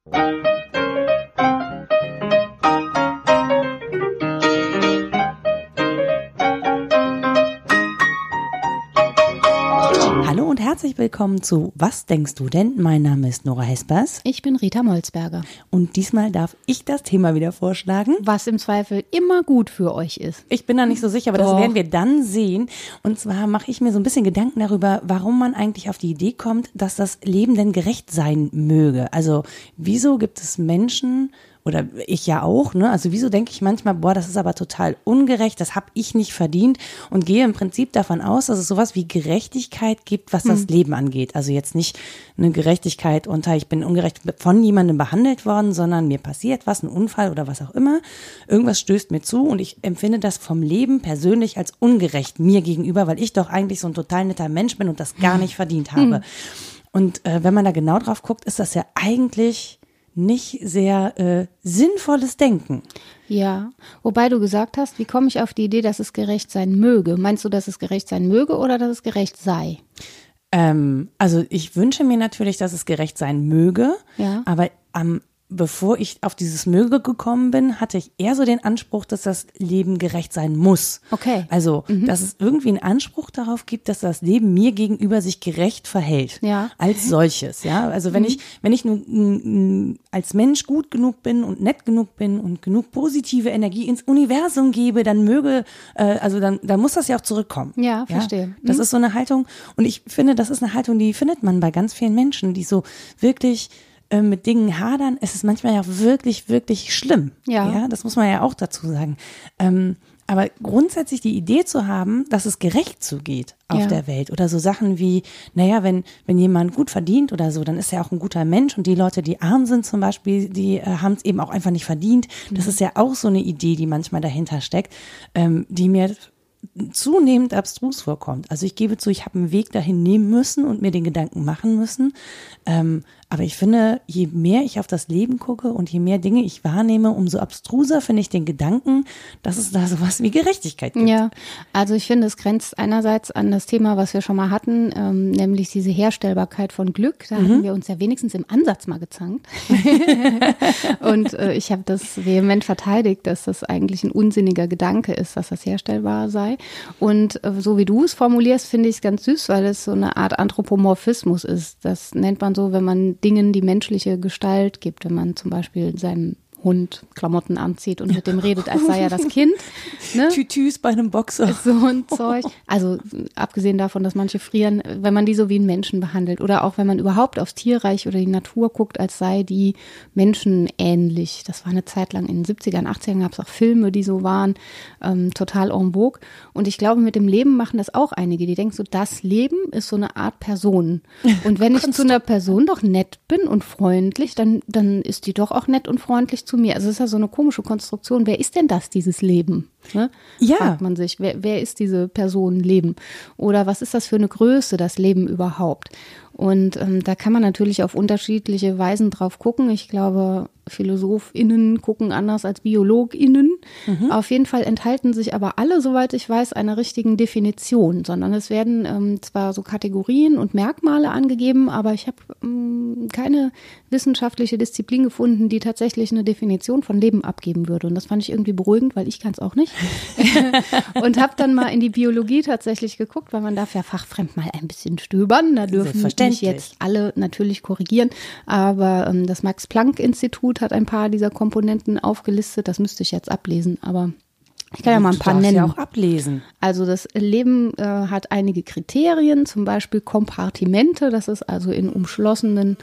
Hallo und herzlich willkommen zu Was denkst du denn? Mein Name ist Nora Hespers. Ich bin Rita Molzberger. Und diesmal darf ich das Thema wieder vorschlagen. Was im Zweifel immer gut für euch ist. Ich bin da nicht so sicher, aber das werden wir dann sehen. Und zwar mache ich mir so ein bisschen Gedanken darüber, warum man eigentlich auf die Idee kommt, dass das Leben denn gerecht sein möge. Also wieso gibt es Menschen, oder ich ja auch, ne? Also wieso denke ich manchmal, boah, das ist aber total ungerecht, das habe ich nicht verdient und gehe im Prinzip davon aus, dass es sowas wie Gerechtigkeit gibt, was das Leben angeht. Also jetzt nicht eine Gerechtigkeit unter, ich bin ungerecht von jemandem behandelt worden, sondern mir passiert was, ein Unfall oder was auch immer. Irgendwas stößt mir zu und ich empfinde das vom Leben persönlich als ungerecht mir gegenüber, weil ich doch eigentlich so ein total netter Mensch bin und das gar nicht verdient habe. Und wenn man da genau drauf guckt, ist das ja eigentlich nicht sehr sinnvolles Denken. Ja, wobei du gesagt hast, wie komme ich auf die Idee, dass es gerecht sein möge? Meinst du, dass es gerecht sein möge oder dass es gerecht sei? Also ich wünsche mir natürlich, dass es gerecht sein möge, Ja. aber bevor ich auf dieses Möge gekommen bin, hatte ich eher so den Anspruch, dass das Leben gerecht sein muss. Okay. Also, dass es irgendwie einen Anspruch darauf gibt, dass das Leben mir gegenüber sich gerecht verhält. Ja. Als solches, ja. Also wenn ich nur als Mensch gut genug bin und nett genug bin und genug positive Energie ins Universum gebe, dann dann muss das ja auch zurückkommen. Ja, verstehe. Das ist so eine Haltung. Und ich finde, das ist eine Haltung, die findet man bei ganz vielen Menschen, die so wirklich mit Dingen hadern. Es ist manchmal ja wirklich, wirklich schlimm. Ja, das muss man ja auch dazu sagen. Aber grundsätzlich die Idee zu haben, dass es gerecht zugeht auf der Welt oder so Sachen wie, naja, wenn jemand gut verdient oder so, dann ist er auch ein guter Mensch und die Leute, die arm sind zum Beispiel, die haben es eben auch einfach nicht verdient. Das ist ja auch so eine Idee, die manchmal dahinter steckt, die mir zunehmend abstrus vorkommt. Also ich gebe zu, ich habe einen Weg dahin nehmen müssen und mir den Gedanken machen müssen. Aber ich finde, je mehr ich auf das Leben gucke und je mehr Dinge ich wahrnehme, umso abstruser finde ich den Gedanken, dass es da sowas wie Gerechtigkeit gibt. Ja, also ich finde, es grenzt einerseits an das Thema, was wir schon mal hatten, nämlich diese Herstellbarkeit von Glück. Da hatten wir uns ja wenigstens im Ansatz mal gezankt. Und ich habe das vehement verteidigt, dass das eigentlich ein unsinniger Gedanke ist, dass das herstellbar sei. Und so wie du es formulierst, finde ich es ganz süß, weil es so eine Art Anthropomorphismus ist. Das nennt man so, wenn man Dingen die menschliche Gestalt gibt, wenn man zum Beispiel seinem Hund Klamotten anzieht und mit dem redet, als sei er das Kind. Ne? Tütüs bei einem Boxer. So ein Zeug. Also abgesehen davon, dass manche frieren, wenn man die so wie einen Menschen behandelt oder auch wenn man überhaupt aufs Tierreich oder die Natur guckt, als sei die menschenähnlich. Das war eine Zeit lang in den 70ern, 80ern gab es auch Filme, die so waren, total en vogue. Und ich glaube, mit dem Leben machen das auch einige, die denken so, das Leben ist so eine Art Person. Und wenn ich zu einer Person doch nett bin und freundlich, dann ist die doch auch nett und freundlich zu mir. Also es ist ja so eine komische Konstruktion. Wer ist denn das, dieses Leben? Ne? Ja. Fragt man sich, wer ist diese Person Leben? Oder was ist das für eine Größe, das Leben überhaupt? Und da kann man natürlich auf unterschiedliche Weisen drauf gucken. Ich glaube, PhilosophInnen gucken anders als BiologInnen. Auf jeden Fall enthalten sich aber alle, soweit ich weiß, einer richtigen Definition, sondern es werden zwar so Kategorien und Merkmale angegeben, aber ich habe keine wissenschaftliche Disziplin gefunden, die tatsächlich eine Definition von Leben abgeben würde. Und das fand ich irgendwie beruhigend, weil ich kann es auch nicht. Und habe dann mal in die Biologie tatsächlich geguckt, weil man darf ja fachfremd mal ein bisschen stöbern. Da dürfen mich jetzt alle natürlich korrigieren. Aber das Max-Planck-Institut hat ein paar dieser Komponenten aufgelistet. Das müsste ich jetzt ablesen, aber ich kann ja mal ein paar nennen. Ja auch ablesen. Also das Leben hat einige Kriterien, zum Beispiel Kompartimente. Das ist also in umschlossenen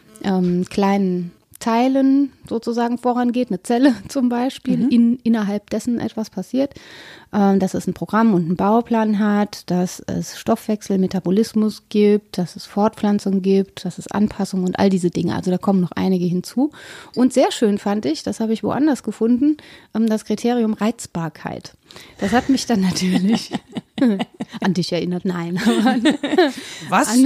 kleinen Teilen sozusagen vorangeht, eine Zelle zum Beispiel, innerhalb dessen etwas passiert, dass es ein Programm und einen Bauplan hat, dass es Stoffwechsel, Metabolismus gibt, dass es Fortpflanzung gibt, dass es Anpassung und all diese Dinge. Also da kommen noch einige hinzu. Und sehr schön fand ich, das habe ich woanders gefunden, das Kriterium Reizbarkeit. Das hat mich dann natürlich an dich erinnert, nein. Was?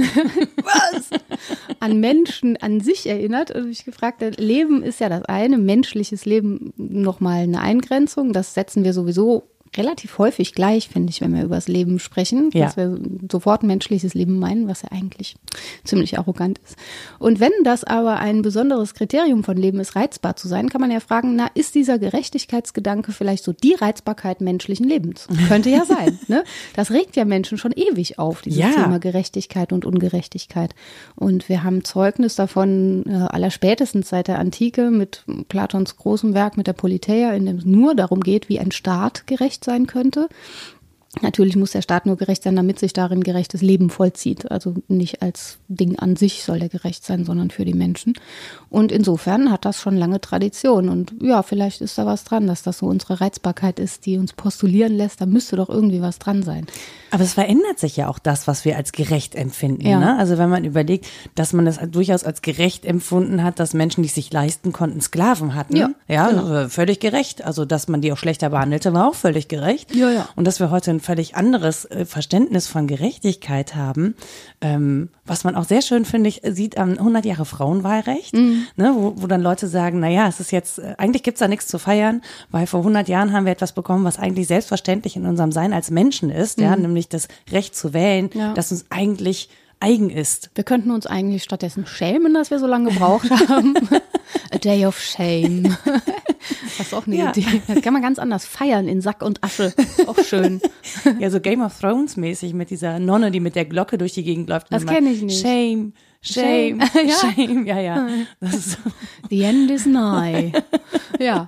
An Menschen an sich erinnert. Und ich gefragt habe, Leben ist ja das eine, menschliches Leben nochmal eine Eingrenzung. Das setzen wir sowieso relativ häufig gleich, finde ich, wenn wir über das Leben sprechen, dass wir sofort menschliches Leben meinen, was ja eigentlich ziemlich arrogant ist. Und wenn das aber ein besonderes Kriterium von Leben ist, reizbar zu sein, kann man ja fragen, na, ist dieser Gerechtigkeitsgedanke vielleicht so die Reizbarkeit menschlichen Lebens? Könnte ja sein, ne? Das regt ja Menschen schon ewig auf, dieses Thema Gerechtigkeit und Ungerechtigkeit. Und wir haben Zeugnis davon allerspätestens seit der Antike mit Platons großem Werk, mit der Politeia, in dem es nur darum geht, wie ein Staat gerecht sein könnte. Natürlich muss der Staat nur gerecht sein, damit sich darin gerechtes Leben vollzieht. Also nicht als Ding an sich soll der gerecht sein, sondern für die Menschen. Und insofern hat das schon lange Tradition. Und ja, vielleicht ist da was dran, dass das so unsere Reizbarkeit ist, die uns postulieren lässt. Da müsste doch irgendwie was dran sein. Aber es verändert sich ja auch das, was wir als gerecht empfinden. Ja. Ne? Also wenn man überlegt, dass man das durchaus als gerecht empfunden hat, dass Menschen, die es sich leisten konnten, Sklaven hatten. Ja, genau. Völlig gerecht. Also dass man die auch schlechter behandelte, war auch völlig gerecht. Ja, ja. Und dass wir heute ein völlig anderes Verständnis von Gerechtigkeit haben, was man auch sehr schön, finde ich, sieht am 100 Jahre Frauenwahlrecht, ne, wo dann Leute sagen, naja, es ist jetzt, eigentlich gibt's da nichts zu feiern, weil vor 100 Jahren haben wir etwas bekommen, was eigentlich selbstverständlich in unserem Sein als Menschen ist, ja, nämlich das Recht zu wählen, das uns eigentlich eigen ist. Wir könnten uns eigentlich stattdessen schämen, dass wir so lange gebraucht haben. A day of shame. Das ist auch eine Idee. Das kann man ganz anders feiern in Sack und Asche. Auch schön. Ja, so Game of Thrones mäßig mit dieser Nonne, die mit der Glocke durch die Gegend läuft. Das kenne ich nicht. Shame, shame, shame. Ja. Das ist so. The end is nigh. Ja.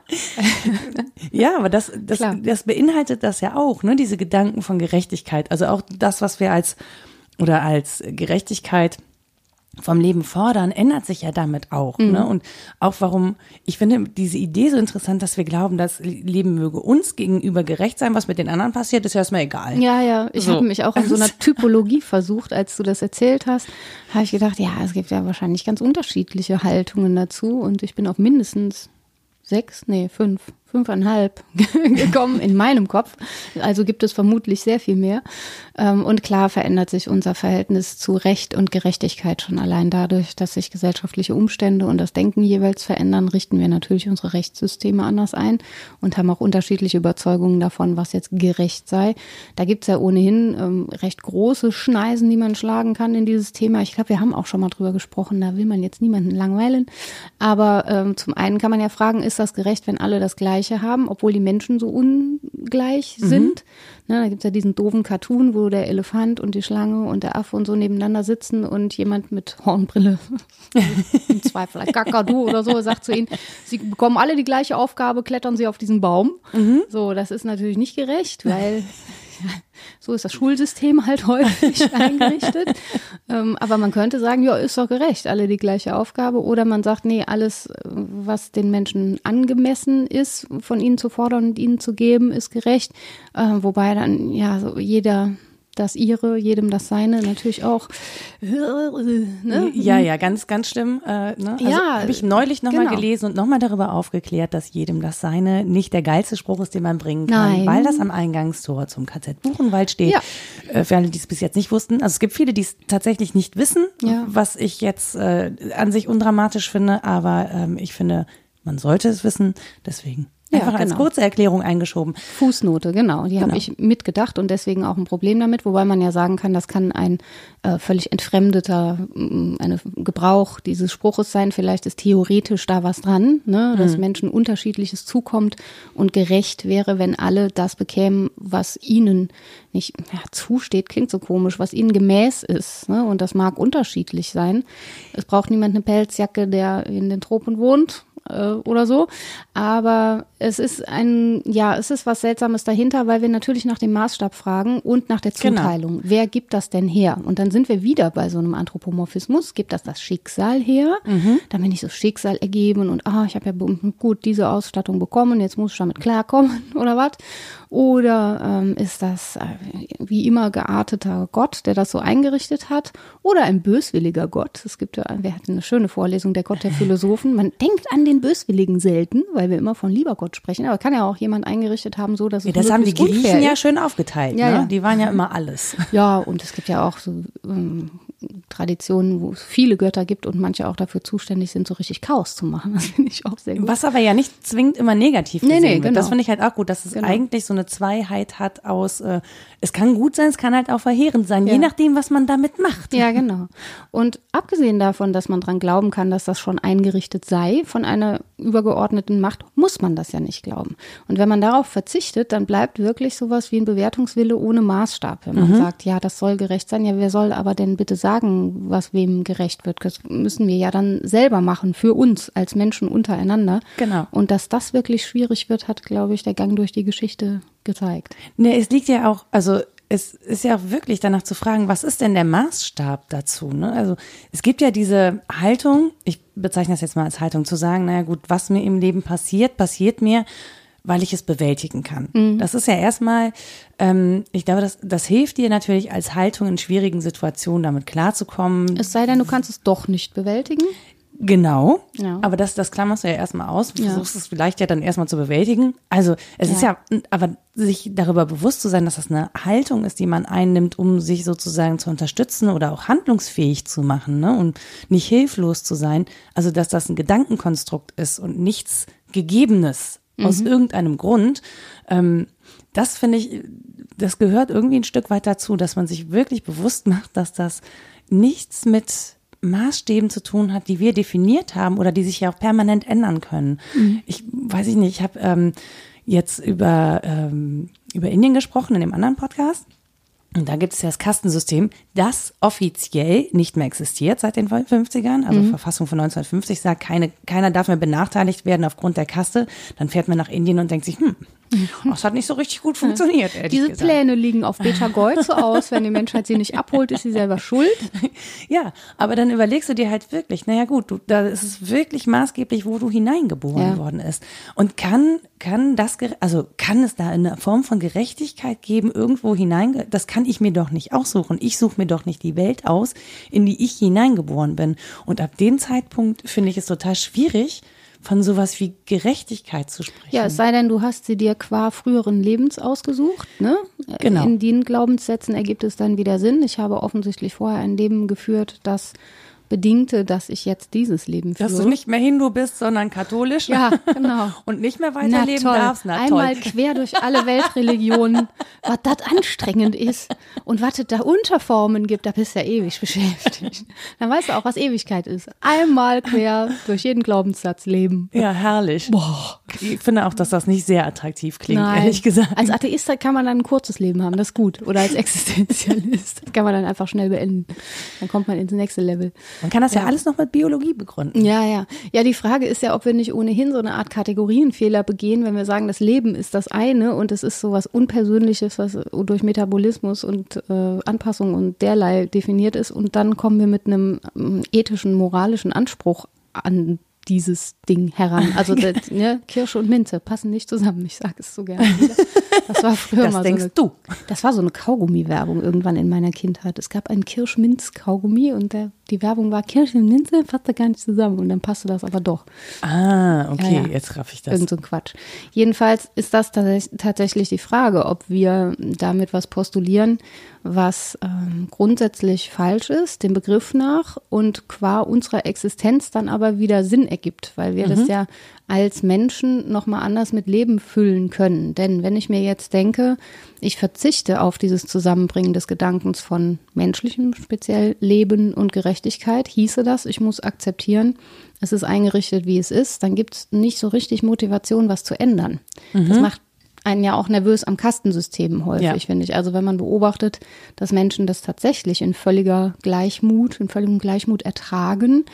Ja, aber das beinhaltet das ja auch, ne? Diese Gedanken von Gerechtigkeit. Also auch das, was wir als Gerechtigkeit vom Leben fordern, ändert sich ja damit auch. Ne? Und auch warum, ich finde diese Idee so interessant, dass wir glauben, das Leben möge uns gegenüber gerecht sein, was mit den anderen passiert, ist ja erstmal egal. Ja, ich habe mich auch an so einer Typologie versucht, als du das erzählt hast, habe ich gedacht, ja, es gibt ja wahrscheinlich ganz unterschiedliche Haltungen dazu und ich bin auf mindestens 5,5 gekommen in meinem Kopf. Also gibt es vermutlich sehr viel mehr. Und klar verändert sich unser Verhältnis zu Recht und Gerechtigkeit schon allein dadurch, dass sich gesellschaftliche Umstände und das Denken jeweils verändern, richten wir natürlich unsere Rechtssysteme anders ein und haben auch unterschiedliche Überzeugungen davon, was jetzt gerecht sei. Da gibt es ja ohnehin recht große Schneisen, die man schlagen kann in dieses Thema. Ich glaube, wir haben auch schon mal drüber gesprochen, da will man jetzt niemanden langweilen. Aber zum einen kann man ja fragen, ist das gerecht, wenn alle das Gleiche haben, obwohl die Menschen so ungleich sind? Ne, da gibt's ja diesen doofen Cartoon, wo der Elefant und die Schlange und der Affe und so nebeneinander sitzen und jemand mit Hornbrille, im Zweifel ein Kakadu oder so, sagt zu ihnen, sie bekommen alle die gleiche Aufgabe, klettern sie auf diesen Baum. So, das ist natürlich nicht gerecht, weil so ist das Schulsystem halt häufig eingerichtet. Aber man könnte sagen, ja, ist doch gerecht, alle die gleiche Aufgabe. Oder man sagt, nee, alles, was den Menschen angemessen ist, von ihnen zu fordern und ihnen zu geben, ist gerecht. Wobei dann, ja, so jeder das ihre, jedem das seine, natürlich auch. Ne? Ja, ganz, ganz schlimm. Ne? Also habe ich neulich nochmal gelesen und nochmal darüber aufgeklärt, dass jedem das seine nicht der geilste Spruch ist, den man bringen kann, weil das am Eingangstor zum KZ Buchenwald steht. Ja. Für alle, die es bis jetzt nicht wussten. Also es gibt viele, die es tatsächlich nicht wissen, was ich jetzt an sich undramatisch finde, aber ich finde, man sollte es wissen, deswegen. Einfach als kurze Erklärung eingeschoben. Fußnote, genau. Die habe ich mitgedacht und deswegen auch ein Problem damit, wobei man ja sagen kann, das kann ein völlig entfremdeter Gebrauch dieses Spruches sein. Vielleicht ist theoretisch da was dran, ne, dass Menschen Unterschiedliches zukommt und gerecht wäre, wenn alle das bekämen, was ihnen nicht zusteht, klingt so komisch, was ihnen gemäß ist. Ne? Und das mag unterschiedlich sein. Es braucht niemand eine Pelzjacke, der in den Tropen wohnt. Oder so, aber es ist was Seltsames dahinter, weil wir natürlich nach dem Maßstab fragen und nach der Zuteilung. Genau. Wer gibt das denn her? Und dann sind wir wieder bei so einem Anthropomorphismus. Gibt das Schicksal her? Dann bin ich so Schicksal ergeben und ich habe ja gut diese Ausstattung bekommen, jetzt muss ich damit klarkommen oder was? Oder ist das wie immer gearteter Gott, der das so eingerichtet hat? Oder ein böswilliger Gott? Es gibt wir hatten eine schöne Vorlesung, der Gott der Philosophen. Man denkt an den Böswilligen selten, weil wir immer von lieber Gott sprechen. Aber kann ja auch jemand eingerichtet haben, so dass es das haben die Griechen ja schön aufgeteilt. Ja. Die waren ja immer alles. Ja, und es gibt ja auch so Traditionen, wo es viele Götter gibt und manche auch dafür zuständig sind, so richtig Chaos zu machen. Das finde ich auch sehr gut. Was aber ja nicht zwingend immer negativ gesehen wird. Genau. Das finde ich halt auch gut, dass es eigentlich so eine Zweiheit hat aus, es kann gut sein, es kann halt auch verheerend sein, je nachdem, was man damit macht. Ja, genau. Und abgesehen davon, dass man dran glauben kann, dass das schon eingerichtet sei von einer übergeordneten Macht, muss man das ja nicht glauben. Und wenn man darauf verzichtet, dann bleibt wirklich sowas wie ein Bewertungswille ohne Maßstab. Wenn man sagt, ja, das soll gerecht sein, ja, wer soll aber denn bitte sagen, was wem gerecht wird? Das müssen wir ja dann selber machen, für uns als Menschen untereinander. Genau. Und dass das wirklich schwierig wird, hat, glaube ich, der Gang durch die Geschichte gezeigt. Ne, es liegt ja auch, also es ist ja auch wirklich danach zu fragen, was ist denn der Maßstab dazu? Ne? Also es gibt ja diese Haltung, ich bezeichne das jetzt mal als Haltung, zu sagen, naja gut, was mir im Leben passiert, passiert mir, weil ich es bewältigen kann. Das ist ja erstmal, ich glaube, das hilft dir natürlich als Haltung in schwierigen Situationen damit klarzukommen. Es sei denn, du kannst es doch nicht bewältigen. Genau, Ja. aber das klammerst du ja erstmal aus, du versuchst es vielleicht ja dann erstmal zu bewältigen. Also es ist ja, aber sich darüber bewusst zu sein, dass das eine Haltung ist, die man einnimmt, um sich sozusagen zu unterstützen oder auch handlungsfähig zu machen, ne? Und nicht hilflos zu sein. Also dass das ein Gedankenkonstrukt ist und nichts Gegebenes aus irgendeinem Grund. Das finde ich, das gehört irgendwie ein Stück weit dazu, dass man sich wirklich bewusst macht, dass das nichts mit Maßstäben zu tun hat, die wir definiert haben oder die sich ja auch permanent ändern können. Ich weiß nicht, ich habe jetzt über Indien gesprochen in dem anderen Podcast. Und da gibt es ja das Kastensystem, das offiziell nicht mehr existiert seit den 50ern. Also Verfassung von 1950 sagt, keiner darf mehr benachteiligt werden aufgrund der Kaste. Dann fährt man nach Indien und denkt sich, das hat nicht so richtig gut funktioniert, ehrlich Diese gesagt. Pläne liegen auf Beta Goi so aus, wenn die Menschheit sie nicht abholt, ist sie selber schuld. Ja, aber dann überlegst du dir halt wirklich, naja gut, da ist es wirklich maßgeblich, wo du hineingeboren worden ist. Und kann es da eine Form von Gerechtigkeit geben, irgendwo hinein, das kann ich mir doch nicht aussuchen. Ich suche mir doch nicht die Welt aus, in die ich hineingeboren bin. Und ab dem Zeitpunkt finde ich es total schwierig, von sowas wie Gerechtigkeit zu sprechen. Ja, es sei denn, du hast sie dir qua früheren Lebens ausgesucht, ne? Genau. In den Glaubenssätzen ergibt es dann wieder Sinn. Ich habe offensichtlich vorher ein Leben geführt, das bedingte, dass ich jetzt dieses Leben führe. Dass du nicht mehr Hindu bist, sondern katholisch. Ja, genau. Und nicht mehr weiterleben darfst. Na toll. Einmal quer durch alle Weltreligionen, was das anstrengend ist und was es da Unterformen gibt, da bist du ja ewig beschäftigt. Dann weißt du auch, was Ewigkeit ist. Einmal quer durch jeden Glaubenssatz leben. Ja, herrlich. Boah. Ich finde auch, dass das nicht sehr attraktiv klingt, ehrlich gesagt. Als Atheist kann man dann ein kurzes Leben haben, das ist gut. Oder als Existenzialist. Das kann man dann einfach schnell beenden. Dann kommt man ins nächste Level. Man kann das ja alles noch mit Biologie begründen. Ja. Ja, die Frage ist ja, ob wir nicht ohnehin so eine Art Kategorienfehler begehen, wenn wir sagen, das Leben ist das eine und es ist so was Unpersönliches, was durch Metabolismus und Anpassung und derlei definiert ist. Und dann kommen wir mit einem ethischen, moralischen Anspruch an dieses Ding heran. Also Kirsche und Minze passen nicht zusammen. Ich sage es so gerne wieder. Das war früher das mal denkst so du. Das war so eine Kaugummi-Werbung irgendwann in meiner Kindheit. Es gab einen Kirsch-Minz-Kaugummi und die Werbung war Kirsche und Minze, passte gar nicht zusammen und dann passte das aber doch. Ah, okay, Ja. jetzt raff ich das. Irgend so ein Quatsch. Jedenfalls ist das tatsächlich die Frage, ob wir damit was postulieren, was grundsätzlich falsch ist, dem Begriff nach und qua unserer Existenz dann aber wieder Sinn ergibt, weil wir das ja als Menschen nochmal anders mit Leben füllen können. Denn wenn ich mir jetzt denke, ich verzichte auf dieses Zusammenbringen des Gedankens von menschlichem, speziell Leben und Gerechtigkeit, hieße das, ich muss akzeptieren, es ist eingerichtet, wie es ist, dann gibt es nicht so richtig Motivation, was zu ändern. Das macht einen ja auch nervös am Kastensystem häufig, finde ich. Also wenn man beobachtet, dass Menschen das tatsächlich in völligem Gleichmut ertragen,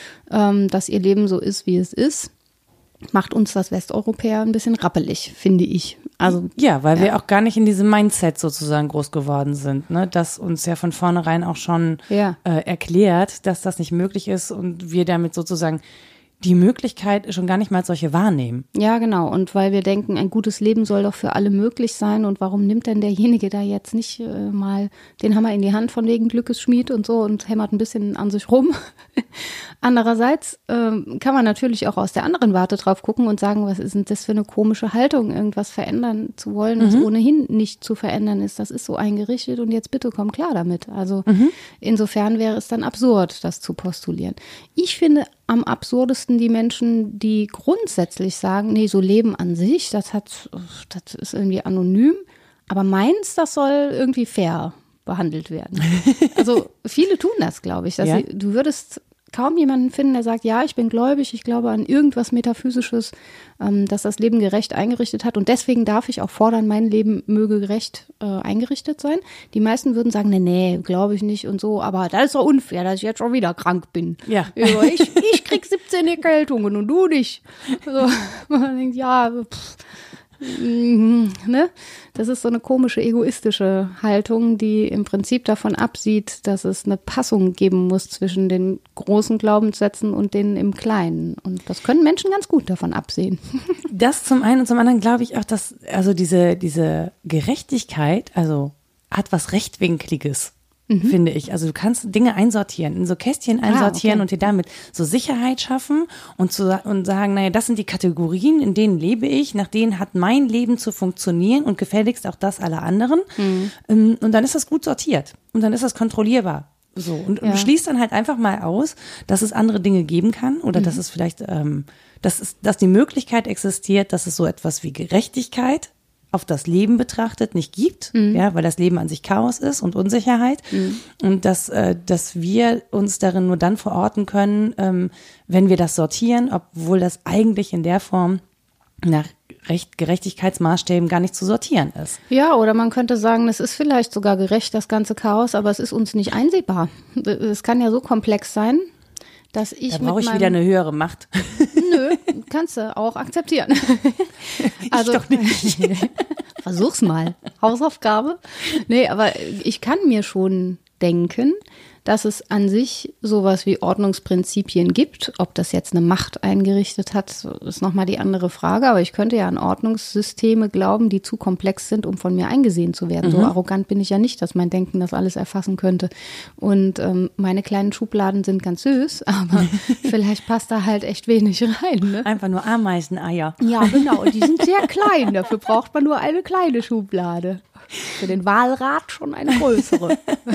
dass ihr Leben so ist, wie es ist, macht uns das Westeuropäer ein bisschen rappelig, finde ich. Also ja, weil wir auch gar nicht in diesem Mindset sozusagen groß geworden sind, ne? Das uns ja von vornherein auch schon erklärt, dass das nicht möglich ist und wir damit sozusagen die Möglichkeit schon gar nicht mal als solche wahrnehmen. Ja, genau. Und weil wir denken, ein gutes Leben soll doch für alle möglich sein. Und warum nimmt denn derjenige da jetzt nicht mal den Hammer in die Hand von wegen Glückesschmied und so und hämmert ein bisschen an sich rum? Andererseits kann man natürlich auch aus der anderen Warte drauf gucken und sagen, was ist denn das für eine komische Haltung, irgendwas verändern zu wollen, was ohnehin nicht zu verändern ist. Das ist so eingerichtet und jetzt bitte komm klar damit. Also insofern wäre es dann absurd, das zu postulieren. Ich finde am absurdesten die Menschen, die grundsätzlich sagen, nee, so Leben an sich, das ist irgendwie anonym, aber meins, das soll irgendwie fair behandelt werden. Also viele tun das, glaube ich. Du würdest kaum jemanden finden, der sagt, ja, ich bin gläubig, ich glaube an irgendwas Metaphysisches, das das Leben gerecht eingerichtet hat und deswegen darf ich auch fordern, mein Leben möge gerecht eingerichtet sein. Die meisten würden sagen, nee, glaube ich nicht und so, aber das ist doch unfair, dass ich jetzt schon wieder krank bin. Ja. Ich krieg 17 Erkältungen und du nicht. So, man denkt, ja, ne? Das ist so eine komische, egoistische Haltung, die im Prinzip davon absieht, dass es eine Passung geben muss zwischen den großen Glaubenssätzen und denen im Kleinen. Und das können Menschen ganz gut davon absehen. Das zum einen und zum anderen glaube ich auch, dass also diese Gerechtigkeit, also hat was Rechtwinkliges. Finde ich. Also du kannst Dinge einsortieren, in so Kästchen einsortieren und dir damit so Sicherheit schaffen und sagen, naja, das sind die Kategorien, in denen lebe ich, nach denen hat mein Leben zu funktionieren und gefälligst auch das aller anderen. Und dann ist das gut sortiert und dann ist das kontrollierbar. So und schließt dann halt einfach mal aus, dass es andere Dinge geben kann oder dass es vielleicht, dass die Möglichkeit existiert, dass es so etwas wie Gerechtigkeit auf das Leben betrachtet nicht gibt, ja, weil das Leben an sich Chaos ist und Unsicherheit und dass wir uns darin nur dann verorten können, wenn wir das sortieren, obwohl das eigentlich in der Form nach Gerechtigkeitsmaßstäben gar nicht zu sortieren ist. Ja, oder man könnte sagen, es ist vielleicht sogar gerecht, das ganze Chaos, aber es ist uns nicht einsehbar. Es kann ja so komplex sein, dass ich da brauche ich wieder eine höhere Macht. Nö, kannst du auch akzeptieren. Also, ich doch nicht. Versuch's mal. Hausaufgabe. Nee, aber ich kann mir schon denken, dass es an sich sowas wie Ordnungsprinzipien gibt. Ob das jetzt eine Macht eingerichtet hat, ist nochmal die andere Frage. Aber ich könnte ja an Ordnungssysteme glauben, die zu komplex sind, um von mir eingesehen zu werden. So arrogant bin ich ja nicht, dass mein Denken das alles erfassen könnte. Und meine kleinen Schubladen sind ganz süß, aber vielleicht passt da halt echt wenig rein. Ne? Einfach nur Ameiseneier. Ja, genau. Und die sind sehr klein. Dafür braucht man nur eine kleine Schublade. Für den Walrat schon eine größere.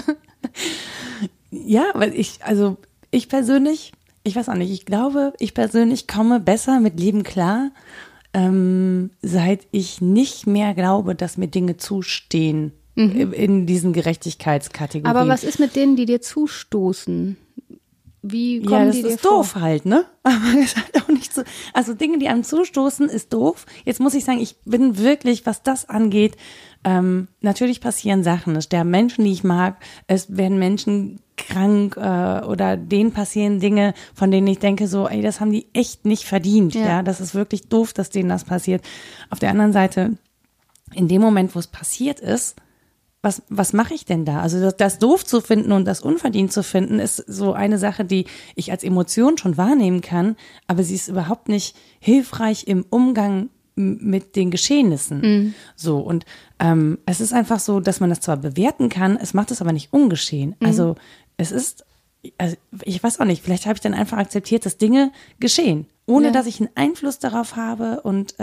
Ja, weil ich persönlich, ich weiß auch nicht, ich glaube, ich persönlich komme besser mit Leben klar, seit ich nicht mehr glaube, dass mir Dinge zustehen in diesen Gerechtigkeitskategorien. Aber was ist mit denen, die dir zustoßen? Wie kommen die dir vor? Das ist doof halt, ne? Aber das ist halt auch nicht so. Also Dinge, die einem zustoßen, ist doof. Jetzt muss ich sagen, ich bin wirklich, was das angeht, natürlich passieren Sachen. Es sterben Menschen, die ich mag. Es werden Menschen krank oder denen passieren Dinge, von denen ich denke so, ey, das haben die echt nicht verdient. Ja, das ist wirklich doof, dass denen das passiert. Auf der anderen Seite, in dem Moment, wo es passiert ist, was mache ich denn da? Also das doof zu finden und das unverdient zu finden, ist so eine Sache, die ich als Emotion schon wahrnehmen kann, aber sie ist überhaupt nicht hilfreich im Umgang mit den Geschehnissen. So, und es ist einfach so, dass man das zwar bewerten kann, es macht es aber nicht ungeschehen. Also es ist, also ich weiß auch nicht, vielleicht habe ich dann einfach akzeptiert, dass Dinge geschehen, ohne dass ich einen Einfluss darauf habe und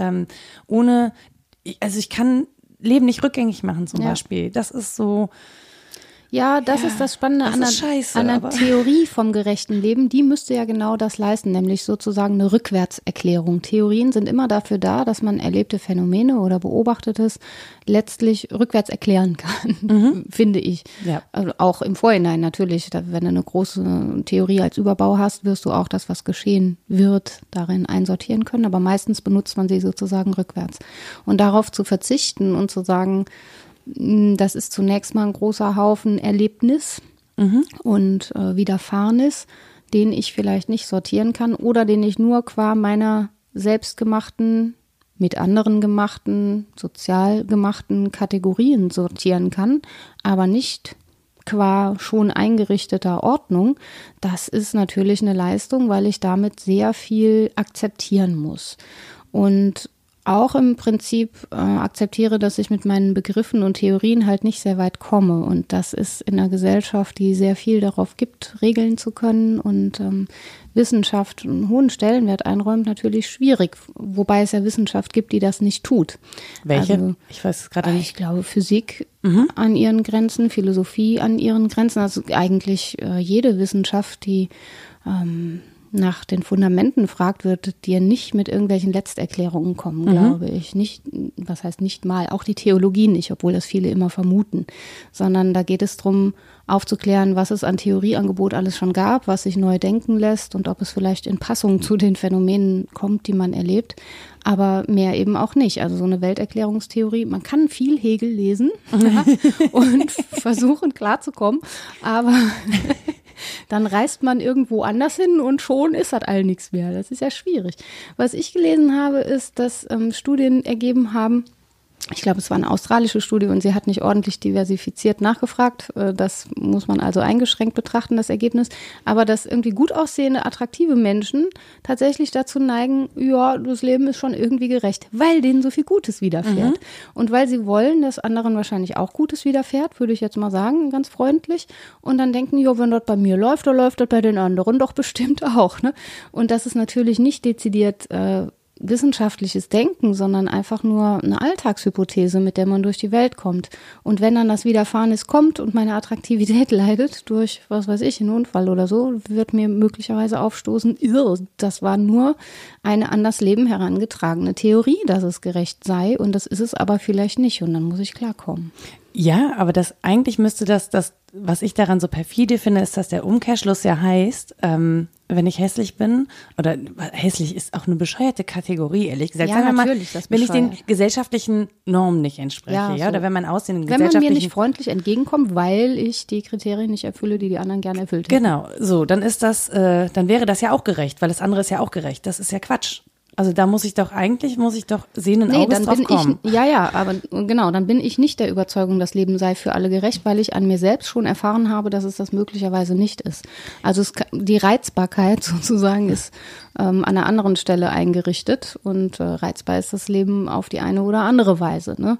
ich kann Leben nicht rückgängig machen zum Beispiel. Das ist so. Ja, das ist das Spannende an der Theorie vom gerechten Leben. Die müsste ja genau das leisten, nämlich sozusagen eine Rückwärtserklärung. Theorien sind immer dafür da, dass man erlebte Phänomene oder Beobachtetes letztlich rückwärts erklären kann, finde ich. Ja. Also auch im Vorhinein natürlich. Wenn du eine große Theorie als Überbau hast, wirst du auch das, was geschehen wird, darin einsortieren können. Aber meistens benutzt man sie sozusagen rückwärts. Und darauf zu verzichten und zu sagen, das ist zunächst mal ein großer Haufen Erlebnis und Widerfahrenes, den ich vielleicht nicht sortieren kann oder den ich nur qua meiner selbstgemachten, mit anderen gemachten, sozial gemachten Kategorien sortieren kann, aber nicht qua schon eingerichteter Ordnung, das ist natürlich eine Leistung, weil ich damit sehr viel akzeptieren muss. Und auch im Prinzip akzeptiere, dass ich mit meinen Begriffen und Theorien halt nicht sehr weit komme. Und das ist in einer Gesellschaft, die sehr viel darauf gibt, regeln zu können und Wissenschaft einen hohen Stellenwert einräumt, natürlich schwierig. Wobei es ja Wissenschaft gibt, die das nicht tut. Welche? Also, ich weiß es gerade nicht. Ich glaube, Physik an ihren Grenzen, Philosophie an ihren Grenzen. Also eigentlich jede Wissenschaft, die nach den Fundamenten fragt, wird dir nicht mit irgendwelchen Letzterklärungen kommen, glaube ich. Nicht, was heißt nicht mal, auch die Theologie nicht, obwohl das viele immer vermuten, sondern da geht es darum, aufzuklären, was es an Theorieangebot alles schon gab, was sich neu denken lässt und ob es vielleicht in Passung zu den Phänomenen kommt, die man erlebt, aber mehr eben auch nicht. Also so eine Welterklärungstheorie, man kann viel Hegel lesen und versuchen klarzukommen, aber dann reist man irgendwo anders hin und schon ist das all nichts mehr. Das ist ja schwierig. Was ich gelesen habe, ist, dass Studien ergeben haben, ich glaube, es war eine australische Studie und sie hat nicht ordentlich diversifiziert nachgefragt. Das muss man also eingeschränkt betrachten, das Ergebnis. Aber dass irgendwie gut aussehende, attraktive Menschen tatsächlich dazu neigen, ja, das Leben ist schon irgendwie gerecht, weil denen so viel Gutes widerfährt. Und weil sie wollen, dass anderen wahrscheinlich auch Gutes widerfährt, würde ich jetzt mal sagen, ganz freundlich. Und dann denken, ja, wenn das bei mir läuft, dann läuft das bei den anderen doch bestimmt auch. Ne? Und das ist natürlich nicht dezidiert wissenschaftliches Denken, sondern einfach nur eine Alltagshypothese, mit der man durch die Welt kommt. Und wenn dann das Widerfahrenes kommt und meine Attraktivität leidet durch, was weiß ich, einen Unfall oder so, wird mir möglicherweise aufstoßen, das war nur eine an das Leben herangetragene Theorie, dass es gerecht sei und das ist es aber vielleicht nicht und dann muss ich klarkommen. Ja, aber eigentlich müsste das, was ich daran so perfide finde, ist, dass der Umkehrschluss ja heißt, wenn ich hässlich bin, oder hässlich ist auch eine bescheuerte Kategorie, ehrlich gesagt. Ja, sagen wir mal, natürlich, das wenn ich den gesellschaftlichen Normen nicht entspreche, ja, so. Oder wenn mein Aussehen wenn man mir nicht freundlich entgegenkommt, weil ich die Kriterien nicht erfülle, die anderen gerne erfüllt hätten. Genau, so, dann ist das, dann wäre das ja auch gerecht, weil das andere ist ja auch gerecht. Das ist ja Quatsch. Also da muss ich doch sehenden Auges drauf kommen. Aber genau, dann bin ich nicht der Überzeugung, das Leben sei für alle gerecht, weil ich an mir selbst schon erfahren habe, dass es das möglicherweise nicht ist. Also die Reizbarkeit sozusagen ist an einer anderen Stelle eingerichtet und reizbar ist das Leben auf die eine oder andere Weise. Ne?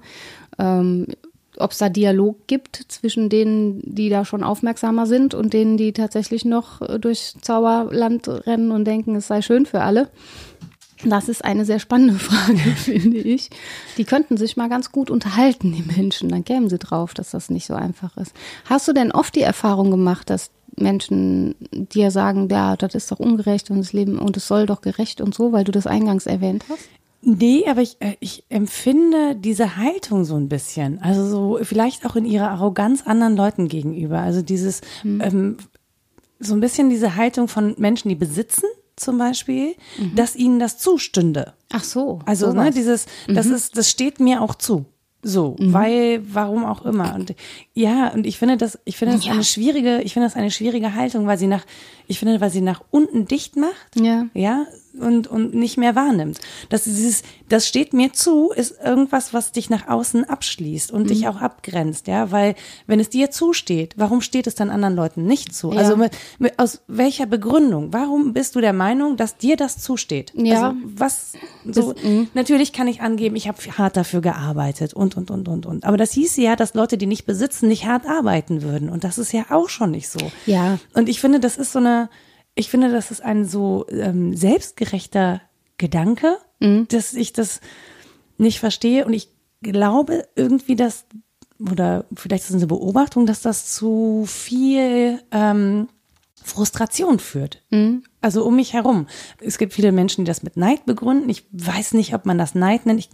Ob es da Dialog gibt zwischen denen, die da schon aufmerksamer sind und denen, die tatsächlich noch durchs Zauberland rennen und denken, es sei schön für alle. Das ist eine sehr spannende Frage, finde ich. Die könnten sich mal ganz gut unterhalten, die Menschen. Dann kämen sie drauf, dass das nicht so einfach ist. Hast du denn oft die Erfahrung gemacht, dass Menschen dir sagen, ja, das ist doch ungerecht und das Leben und es soll doch gerecht und so, weil du das eingangs erwähnt hast? Nee, aber ich empfinde diese Haltung so ein bisschen. Also so vielleicht auch in ihrer Arroganz anderen Leuten gegenüber. Also dieses so ein bisschen diese Haltung von Menschen, die besitzen, zum Beispiel, dass ihnen das zustünde. Ach so. Also ne, das steht mir auch zu. So, weil, warum auch immer. Und ja, und ich finde das eine schwierige Haltung, weil sie nach unten dicht macht. Ja. Und nicht mehr wahrnimmt. Das steht mir zu, ist irgendwas, was dich nach außen abschließt und dich auch abgrenzt, ja, weil wenn es dir zusteht, warum steht es dann anderen Leuten nicht zu? Ja. Also aus welcher Begründung? Warum bist du der Meinung, dass dir das zusteht? Ja. Also natürlich kann ich angeben, ich habe hart dafür gearbeitet und. Aber das hieße ja, dass Leute, die nicht besitzen, nicht hart arbeiten würden und das ist ja auch schon nicht so. Ja. Und ich finde, das ist ein so selbstgerechter Gedanke, dass ich das nicht verstehe. Und ich glaube irgendwie, oder vielleicht ist es eine Beobachtung, dass das zu viel Frustration führt. Also um mich herum. Es gibt viele Menschen, die das mit Neid begründen. Ich weiß nicht, ob man das Neid nennt. Ich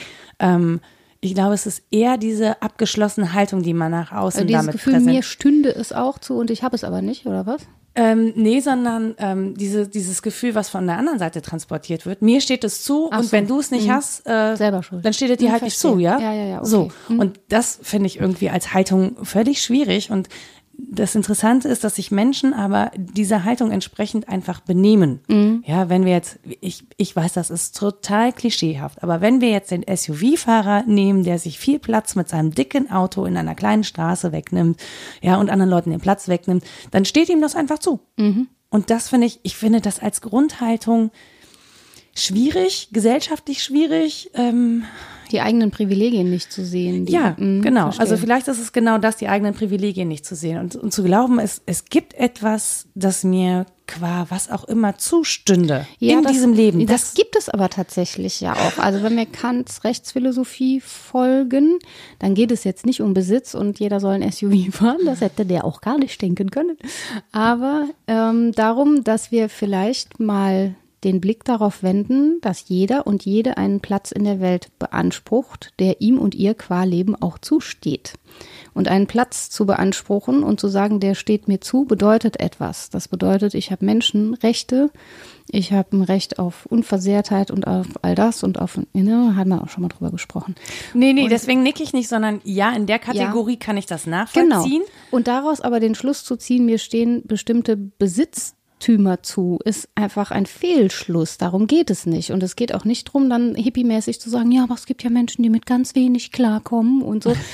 glaube, es ist eher diese abgeschlossene Haltung, die man nach außen damit Gefühl, präsentiert. Mir stünde es auch zu und ich habe es aber nicht, oder was? Nee, sondern dieses Gefühl, was von der anderen Seite transportiert wird. Mir steht es zu und wenn du es nicht hast, selber schuld. Dann steht es dir halt nicht zu, ja? Ja, okay. So. Und das finde ich irgendwie als Haltung völlig schwierig und das Interessante ist, dass sich Menschen aber dieser Haltung entsprechend einfach benehmen. Ja, wenn wir jetzt, ich weiß, das ist total klischeehaft, aber wenn wir jetzt den SUV-Fahrer nehmen, der sich viel Platz mit seinem dicken Auto in einer kleinen Straße wegnimmt, ja, und anderen Leuten den Platz wegnimmt, dann steht ihm das einfach zu. Und das ich finde das als Grundhaltung schwierig, gesellschaftlich schwierig, die eigenen Privilegien nicht zu sehen. Genau. Verstehe. Also vielleicht ist es genau das, die eigenen Privilegien nicht zu sehen und zu glauben, es gibt etwas, das mir qua was auch immer zustünde in diesem Leben. Das gibt es aber tatsächlich ja auch. Also wenn wir Kants Rechtsphilosophie folgen, dann geht es jetzt nicht um Besitz und jeder soll ein SUV fahren. Das hätte der auch gar nicht denken können. Aber darum, dass wir vielleicht mal den Blick darauf wenden, dass jeder und jede einen Platz in der Welt beansprucht, der ihm und ihr qua Leben auch zusteht. Und einen Platz zu beanspruchen und zu sagen, der steht mir zu, bedeutet etwas. Das bedeutet, ich habe Menschenrechte, ich habe ein Recht auf Unversehrtheit und auf all das und auf, haben wir auch schon mal drüber gesprochen. Nee, deswegen nicke ich nicht, sondern ja, in der Kategorie kann ich das nachvollziehen. Genau. Und daraus aber den Schluss zu ziehen, mir stehen bestimmte Besitztümer zu, ist einfach ein Fehlschluss. Darum geht es nicht. Und es geht auch nicht darum, dann hippiemäßig zu sagen, ja, aber es gibt ja Menschen, die mit ganz wenig klarkommen und so.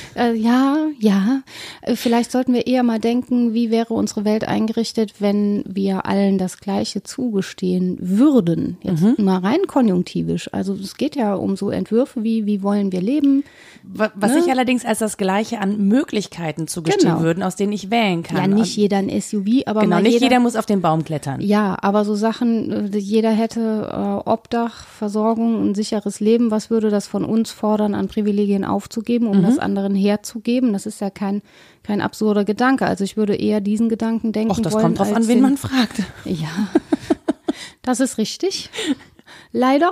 Vielleicht sollten wir eher mal denken, wie wäre unsere Welt eingerichtet, wenn wir allen das Gleiche zugestehen würden. Jetzt mal rein konjunktivisch. Also es geht ja um so Entwürfe wie wollen wir leben. Was ich allerdings als das Gleiche an Möglichkeiten zugestehen würden, aus denen ich wählen kann. Ja, nicht jeder ein SUV, aber genau, nicht jeder muss auf den Baum klettern. Ja, aber so Sachen, jeder hätte Obdach, Versorgung, ein sicheres Leben. Was würde das von uns fordern, an Privilegien aufzugeben, um das anderen herzugeben? Das ist ja kein absurder Gedanke. Also ich würde eher diesen Gedanken denken wollen. Das kommt drauf an, wen man fragt. Ja, das ist richtig. Leider.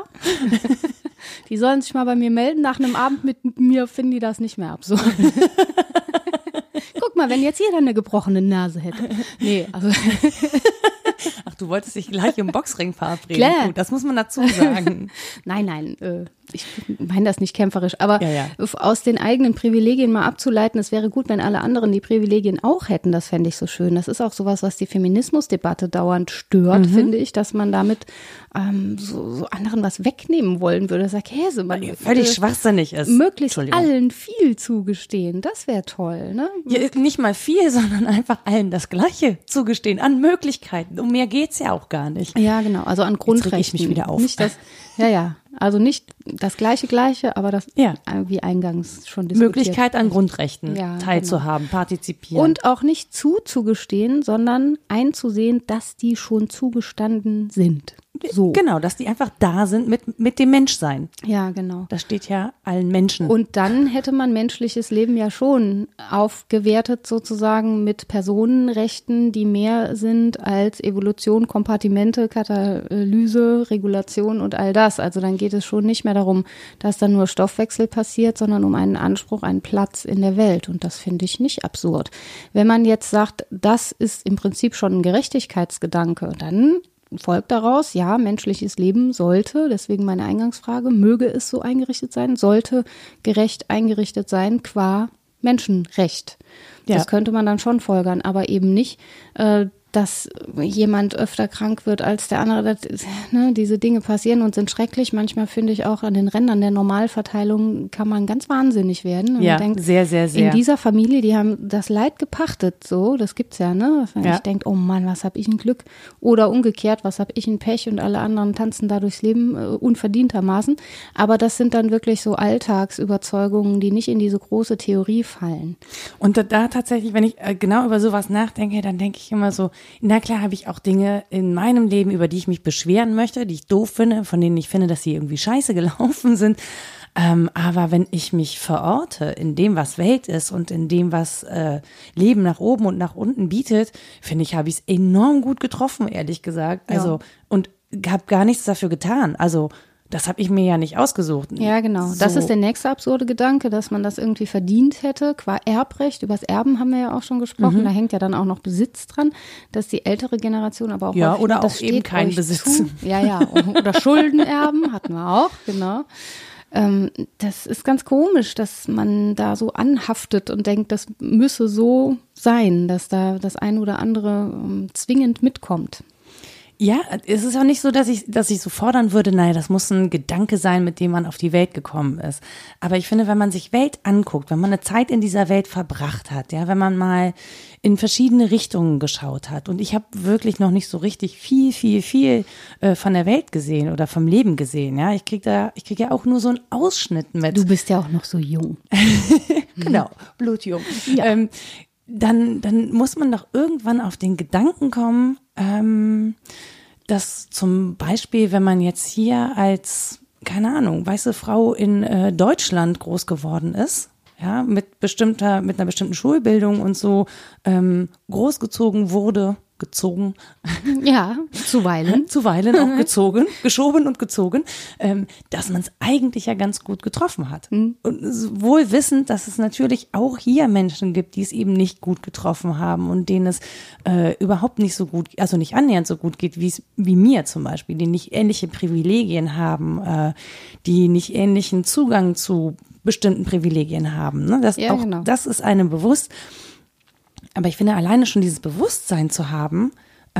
Die sollen sich mal bei mir melden. Nach einem Abend mit mir finden die das nicht mehr absurd. Guck mal, wenn jetzt jeder eine gebrochene Nase hätte. Nee, also. Ach, du wolltest dich gleich im Boxring verabreden. Klar. Gut, das muss man dazu sagen. Nein, ich meine das nicht kämpferisch, aber aus den eigenen Privilegien mal abzuleiten, es wäre gut, wenn alle anderen die Privilegien auch hätten, das fände ich so schön. Das ist auch sowas, was die Feminismusdebatte dauernd stört, finde ich, dass man damit so anderen was wegnehmen wollen würde. Sag, Käse, man völlig schwachsinnig ist. Möglichst allen viel zugestehen, das wäre toll, ne? Ja, nicht mal viel, sondern einfach allen das Gleiche zugestehen, an Möglichkeiten. Um mehr geht's ja auch gar nicht. Ja, genau, also an Grundrechten. Jetzt reg ich mich wieder auf. Nicht das, also nicht das Gleiche, aber das, wie eingangs schon diskutiert. Möglichkeit an Grundrechten teilzuhaben, partizipieren. Und auch nicht zugestehen, sondern einzusehen, dass die schon zugestanden sind. So. Genau, dass die einfach da sind mit dem Menschsein. Ja, genau. Das steht ja allen Menschen. Und dann hätte man menschliches Leben ja schon aufgewertet sozusagen mit Personenrechten, die mehr sind als Evolution, Kompartimente, Katalyse, Regulation und all das. Also dann geht es schon nicht mehr darum, dass dann nur Stoffwechsel passiert, sondern um einen Anspruch, einen Platz in der Welt. Und das finde ich nicht absurd. Wenn man jetzt sagt, das ist im Prinzip schon ein Gerechtigkeitsgedanke, dann folgt daraus, ja, menschliches Leben sollte, deswegen meine Eingangsfrage, möge es so eingerichtet sein, sollte gerecht eingerichtet sein qua Menschenrecht. Ja. Das könnte man dann schon folgern, aber eben nicht, dass jemand öfter krank wird als der andere. Diese Dinge passieren und sind schrecklich. Manchmal finde ich auch an den Rändern der Normalverteilung kann man ganz wahnsinnig werden. Und ja, man denkt, sehr, sehr, sehr. In dieser Familie, die haben das Leid gepachtet, so, das gibt's ja, ne? Dass man nicht denkt, oh Mann, was hab ich ein Glück. Oder umgekehrt, was hab ich ein Pech und alle anderen tanzen da durchs Leben unverdientermaßen. Aber das sind dann wirklich so Alltagsüberzeugungen, die nicht in diese große Theorie fallen. Und da tatsächlich, wenn ich genau über sowas nachdenke, dann denke ich immer so, na klar habe ich auch Dinge in meinem Leben, über die ich mich beschweren möchte, die ich doof finde, von denen ich finde, dass sie irgendwie scheiße gelaufen sind. Aber wenn ich mich verorte in dem, was Welt ist und in dem, was Leben nach oben und nach unten bietet, finde ich, habe ich es enorm gut getroffen, ehrlich gesagt. Also und habe gar nichts dafür getan. Also das habe ich mir ja nicht ausgesucht. Ja, genau. So. Das ist der nächste absurde Gedanke, dass man das irgendwie verdient hätte, qua Erbrecht. Übers Erben haben wir ja auch schon gesprochen. Da hängt ja dann auch noch Besitz dran, dass die ältere Generation aber auch oder auch eben kein Besitz. Ja, oder Schuldenerben hatten wir auch, genau. Das ist ganz komisch, dass man da so anhaftet und denkt, das müsse so sein, dass da das eine oder andere zwingend mitkommt. Ja, es ist auch nicht so, dass ich so fordern würde, naja, das muss ein Gedanke sein, mit dem man auf die Welt gekommen ist. Aber ich finde, wenn man sich Welt anguckt, wenn man eine Zeit in dieser Welt verbracht hat, ja, wenn man mal in verschiedene Richtungen geschaut hat, und ich habe wirklich noch nicht so richtig viel von der Welt gesehen oder vom Leben gesehen, ja, ich krieg ja auch nur so einen Ausschnitt mit. Du bist ja auch noch so jung. Genau, blutjung. Ja. Dann muss man doch irgendwann auf den Gedanken kommen, dass zum Beispiel, wenn man jetzt hier als, keine Ahnung, weiße Frau in Deutschland groß geworden ist, ja, mit einer bestimmten Schulbildung und so großgezogen wurde, ja, zuweilen auch geschoben und gezogen, dass man es eigentlich ja ganz gut getroffen hat. Und wohl wissend, dass es natürlich auch hier Menschen gibt, die es eben nicht gut getroffen haben und denen es überhaupt nicht so gut, also nicht annähernd so gut geht, wie mir zum Beispiel, die nicht ähnliche Privilegien haben, die nicht ähnlichen Zugang zu bestimmten Privilegien haben. Ne? Genau. Das ist einem bewusst. Aber ich finde, alleine schon dieses Bewusstsein zu haben,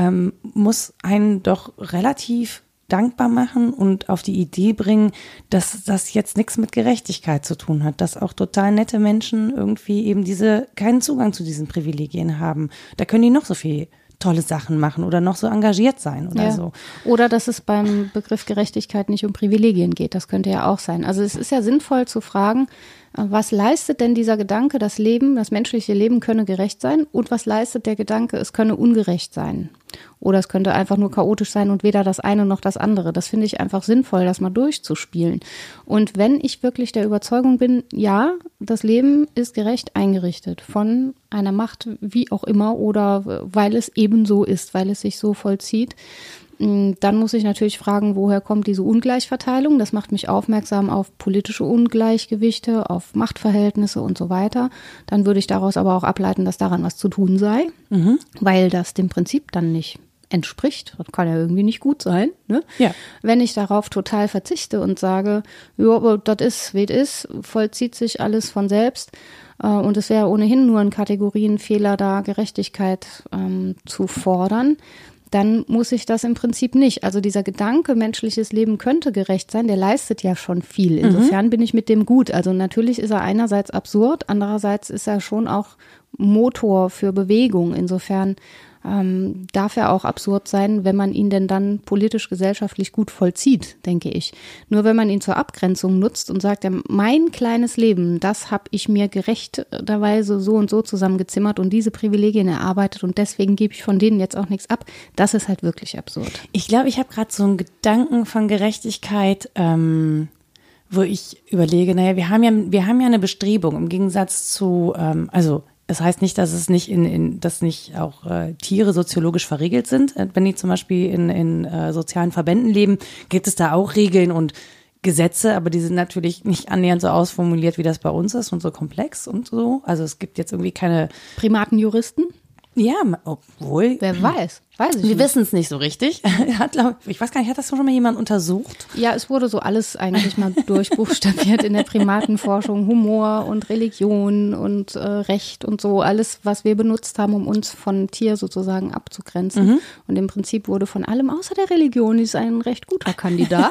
muss einen doch relativ dankbar machen und auf die Idee bringen, dass das jetzt nichts mit Gerechtigkeit zu tun hat, dass auch total nette Menschen irgendwie eben keinen Zugang zu diesen Privilegien haben. Da können die noch so viel tolle Sachen machen oder noch so engagiert sein oder so. Oder dass es beim Begriff Gerechtigkeit nicht um Privilegien geht, das könnte ja auch sein. Also es ist ja sinnvoll zu fragen, was leistet denn dieser Gedanke, das menschliche Leben könne gerecht sein, und was leistet der Gedanke, es könne ungerecht sein? Oder es könnte einfach nur chaotisch sein und weder das eine noch das andere. Das finde ich einfach sinnvoll, das mal durchzuspielen. Und wenn ich wirklich der Überzeugung bin, ja, das Leben ist gerecht eingerichtet von einer Macht, wie auch immer, oder weil es eben so ist, weil es sich so vollzieht, dann muss ich natürlich fragen, woher kommt diese Ungleichverteilung? Das macht mich aufmerksam auf politische Ungleichgewichte, auf Machtverhältnisse und so weiter. Dann würde ich daraus aber auch ableiten, dass daran was zu tun sei, weil das dem Prinzip dann nicht entspricht. Das kann ja irgendwie nicht gut sein. Ne? Ja. Wenn ich darauf total verzichte und sage, ja, das ist, wie es ist, vollzieht sich alles von selbst, und es wäre ohnehin nur ein Kategorienfehler, da Gerechtigkeit zu fordern, dann muss ich das im Prinzip nicht. Also dieser Gedanke, menschliches Leben könnte gerecht sein, der leistet ja schon viel. Insofern bin ich mit dem gut. Also natürlich ist er einerseits absurd, andererseits ist er schon auch Motor für Bewegung. Insofern darf er auch absurd sein, wenn man ihn denn dann politisch-gesellschaftlich gut vollzieht, denke ich. Nur wenn man ihn zur Abgrenzung nutzt und sagt, ja, mein kleines Leben, das habe ich mir gerechterweise so und so zusammengezimmert und diese Privilegien erarbeitet und deswegen gebe ich von denen jetzt auch nichts ab, das ist halt wirklich absurd. Ich glaube, ich habe gerade so einen Gedanken von Gerechtigkeit, wo ich überlege, naja, wir haben ja eine Bestrebung im Gegensatz zu, das heißt nicht, dass es nicht dass nicht auch Tiere soziologisch verriegelt sind. Wenn die zum Beispiel in sozialen Verbänden leben, gibt es da auch Regeln und Gesetze, aber die sind natürlich nicht annähernd so ausformuliert, wie das bei uns ist und so komplex und so. Also es gibt jetzt irgendwie keine Primatenjuristen? Ja, obwohl. Wer weiß. Wir wissen es nicht so richtig. Ich weiß gar nicht, hat das schon mal jemand untersucht? Ja, es wurde so alles eigentlich mal durchbuchstabiert in der Primatenforschung. Humor und Religion und Recht und so. Alles, was wir benutzt haben, um uns von Tier sozusagen abzugrenzen. Und im Prinzip wurde von allem, außer der Religion, die ist ein recht guter Kandidat,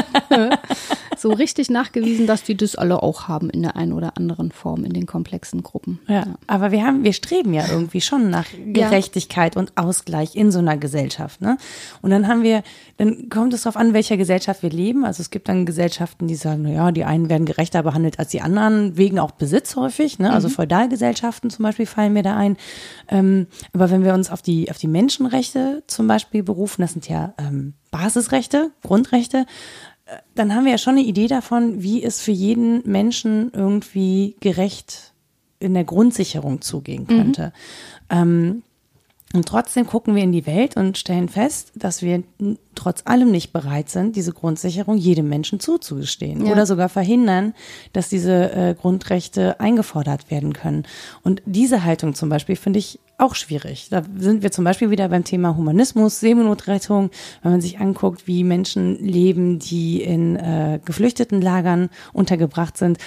so richtig nachgewiesen, dass die das alle auch haben in der einen oder anderen Form in den komplexen Gruppen. Ja. Aber wir streben ja irgendwie schon nach Gerechtigkeit und Ausgleich in so einer Gesellschaft, ne? Und dann kommt es darauf an, welcher Gesellschaft wir leben. Also es gibt dann Gesellschaften, die sagen, naja, die einen werden gerechter behandelt als die anderen, wegen auch Besitz häufig, ne? Also Feudalgesellschaften zum Beispiel fallen mir da ein. Aber wenn wir uns auf die Menschenrechte zum Beispiel berufen, das sind ja Basisrechte, Grundrechte, dann haben wir ja schon eine Idee davon, wie es für jeden Menschen irgendwie gerecht in der Grundsicherung zugehen könnte. Und trotzdem gucken wir in die Welt und stellen fest, dass wir trotz allem nicht bereit sind, diese Grundsicherung jedem Menschen zuzugestehen oder sogar verhindern, dass diese Grundrechte eingefordert werden können. Und diese Haltung zum Beispiel finde ich auch schwierig. Da sind wir zum Beispiel wieder beim Thema Humanismus, Seenotrettung, wenn man sich anguckt, wie Menschen leben, die in Geflüchtetenlagern untergebracht sind.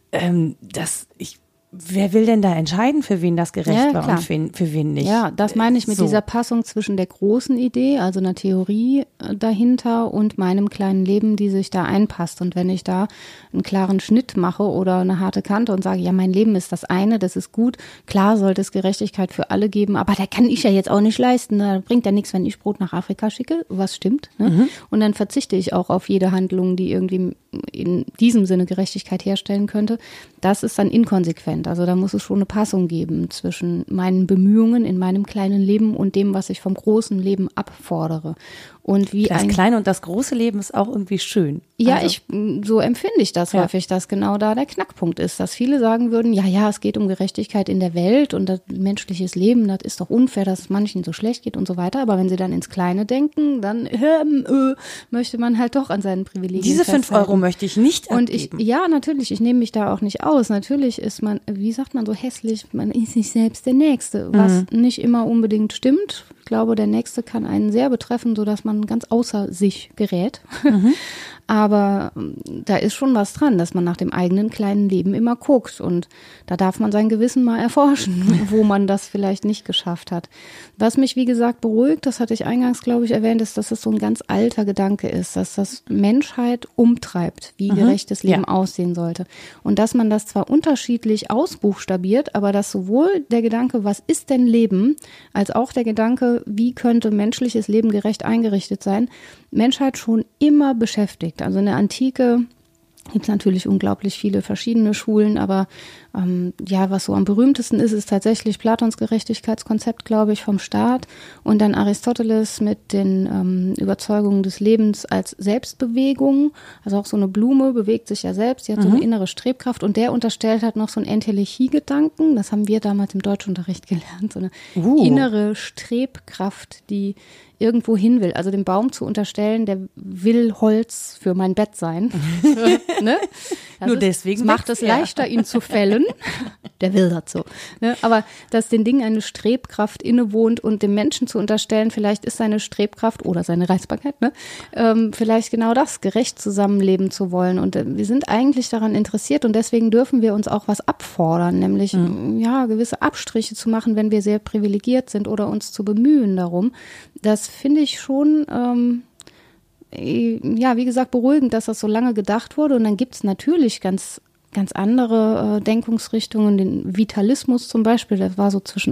Wer will denn da entscheiden, für wen das gerecht war und für wen nicht? Ja, das meine ich mit dieser Passung zwischen der großen Idee, also einer Theorie dahinter und meinem kleinen Leben, die sich da einpasst. Und wenn ich da einen klaren Schnitt mache oder eine harte Kante und sage, ja, mein Leben ist das eine, das ist gut, klar sollte es Gerechtigkeit für alle geben, aber da kann ich ja jetzt auch nicht leisten. Da bringt ja nichts, wenn ich Brot nach Afrika schicke, was stimmt. Ne? Und dann verzichte ich auch auf jede Handlung, die irgendwie in diesem Sinne Gerechtigkeit herstellen könnte. Das ist dann inkonsequent. Also da muss es schon eine Passung geben zwischen meinen Bemühungen in meinem kleinen Leben und dem, was ich vom großen Leben abfordere. Und wie das kleine und das große Leben ist auch irgendwie schön. Ja, also, so empfinde ich das häufig, dass genau da der Knackpunkt ist, dass viele sagen würden, ja, es geht um Gerechtigkeit in der Welt und das menschliches Leben, das ist doch unfair, dass es manchen so schlecht geht und so weiter. Aber wenn sie dann ins Kleine denken, dann möchte man halt doch an seinen Privilegien Diese 5 Euro möchte ich nicht abgeben. Und natürlich, ich nehme mich da auch nicht aus. Natürlich ist man, wie sagt man so hässlich, man ist nicht selbst der Nächste, was nicht immer unbedingt stimmt. Ich glaube, der Nächste kann einen sehr betreffen, sodass man ganz außer sich gerät. Aber da ist schon was dran, dass man nach dem eigenen kleinen Leben immer guckt. Und da darf man sein Gewissen mal erforschen, wo man das vielleicht nicht geschafft hat. Was mich, wie gesagt, beruhigt, das hatte ich eingangs, glaube ich, erwähnt, ist, dass es so ein ganz alter Gedanke ist, dass das Menschheit umtreibt, wie gerechtes Leben aussehen sollte. Und dass man das zwar unterschiedlich ausbuchstabiert, aber dass sowohl der Gedanke, was ist denn Leben, als auch der Gedanke, wie könnte menschliches Leben gerecht eingerichtet sein, Menschheit schon immer beschäftigt. Also in der Antike gibt es natürlich unglaublich viele verschiedene Schulen, aber was so am berühmtesten ist tatsächlich Platons Gerechtigkeitskonzept, glaube ich, vom Staat und dann Aristoteles mit den Überzeugungen des Lebens als Selbstbewegung. Also auch so eine Blume bewegt sich ja selbst, die hat so eine innere Strebkraft und der unterstellt halt noch so einen Entelechie-Gedanken. Das haben wir damals im Deutschunterricht gelernt, so eine innere Strebkraft, die irgendwo hin will. Also dem Baum zu unterstellen, der will Holz für mein Bett sein. Ne? Nur deswegen macht es leichter, ihn zu fällen. Der will das so. Ne? Aber dass den Dingen eine Strebkraft innewohnt und dem Menschen zu unterstellen, vielleicht ist seine Strebkraft oder seine Reizbarkeit, ne? Vielleicht genau das, gerecht zusammenleben zu wollen. Und wir sind eigentlich daran interessiert und deswegen dürfen wir uns auch was abfordern, nämlich gewisse Abstriche zu machen, wenn wir sehr privilegiert sind oder uns zu bemühen darum. Das finde ich schon wie gesagt, beruhigend, dass das so lange gedacht wurde. Und dann gibt es natürlich ganz andere Denkungsrichtungen, den Vitalismus zum Beispiel, das war so zwischen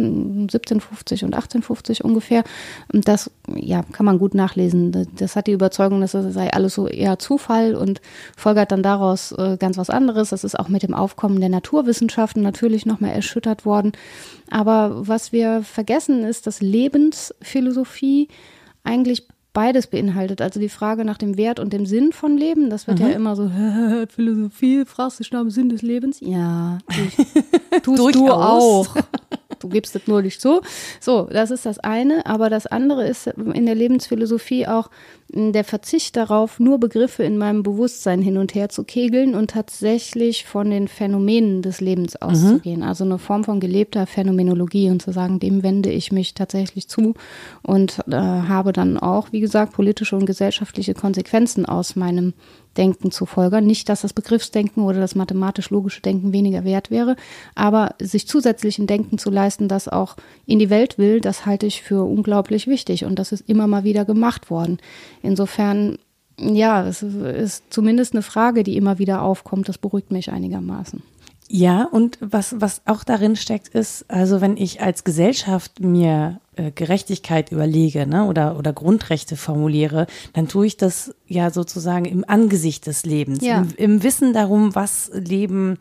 1750 und 1850 ungefähr. Und das kann man gut nachlesen. Das hat die Überzeugung, dass das sei alles so eher Zufall und folgert dann daraus ganz was anderes. Das ist auch mit dem Aufkommen der Naturwissenschaften natürlich nochmal erschüttert worden. Aber was wir vergessen ist, dass Lebensphilosophie eigentlich beides beinhaltet, also die Frage nach dem Wert und dem Sinn von Leben, das wird ja immer so, Philosophie, fragst dich nach dem Sinn des Lebens? Ja, tust du auch. Du gibst es nur nicht zu. So, das ist das eine, aber das andere ist in der Lebensphilosophie auch der Verzicht darauf, nur Begriffe in meinem Bewusstsein hin und her zu kegeln und tatsächlich von den Phänomenen des Lebens auszugehen. Also eine Form von gelebter Phänomenologie und zu sagen, dem wende ich mich tatsächlich zu und habe dann auch, wie gesagt, politische und gesellschaftliche Konsequenzen aus meinem Denken zu folgern. Nicht, dass das Begriffsdenken oder das mathematisch-logische Denken weniger wert wäre, aber sich zusätzlich ein Denken zu leisten, das auch in die Welt will, das halte ich für unglaublich wichtig und das ist immer mal wieder gemacht worden. Insofern, es ist zumindest eine Frage, die immer wieder aufkommt, das beruhigt mich einigermaßen. Ja, und was auch darin steckt, ist, also wenn ich als Gesellschaft mir Gerechtigkeit überlege, ne, oder Grundrechte formuliere, dann tue ich das ja sozusagen im Angesicht des Lebens, im Wissen darum, was Leben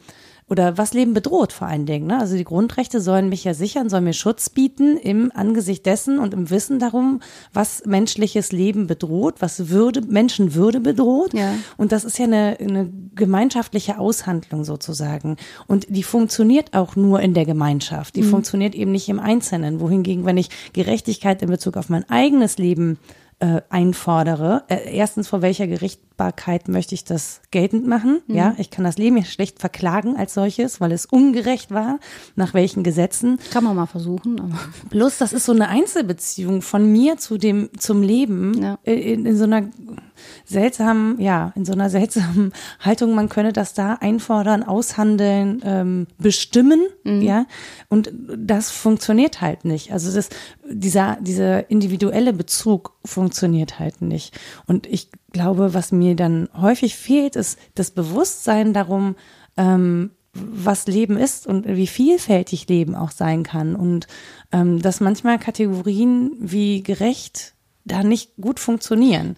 oder was Leben bedroht vor allen Dingen. Ne? Also die Grundrechte sollen mich ja sichern, sollen mir Schutz bieten im Angesicht dessen und im Wissen darum, was menschliches Leben bedroht, was Menschenwürde bedroht. Ja. Und das ist ja eine gemeinschaftliche Aushandlung sozusagen. Und die funktioniert auch nur in der Gemeinschaft. Die funktioniert eben nicht im Einzelnen. Wohingegen, wenn ich Gerechtigkeit in Bezug auf mein eigenes Leben einfordere. Erstens, vor welcher Gerichtsbarkeit möchte ich das geltend machen? Ja, ich kann das Leben ja schlecht verklagen als solches, weil es ungerecht war. Nach welchen Gesetzen? Kann man mal versuchen. Aber. Plus, das ist so eine Einzelbeziehung von mir zum Leben in so einer seltsamen Haltung. Man könne das da einfordern, aushandeln, bestimmen, ja. Und das funktioniert halt nicht. Also dieser individuelle Bezug funktioniert halt nicht. Und ich glaube, was mir dann häufig fehlt, ist das Bewusstsein darum, was Leben ist und wie vielfältig Leben auch sein kann. Und dass manchmal Kategorien wie gerecht da nicht gut funktionieren.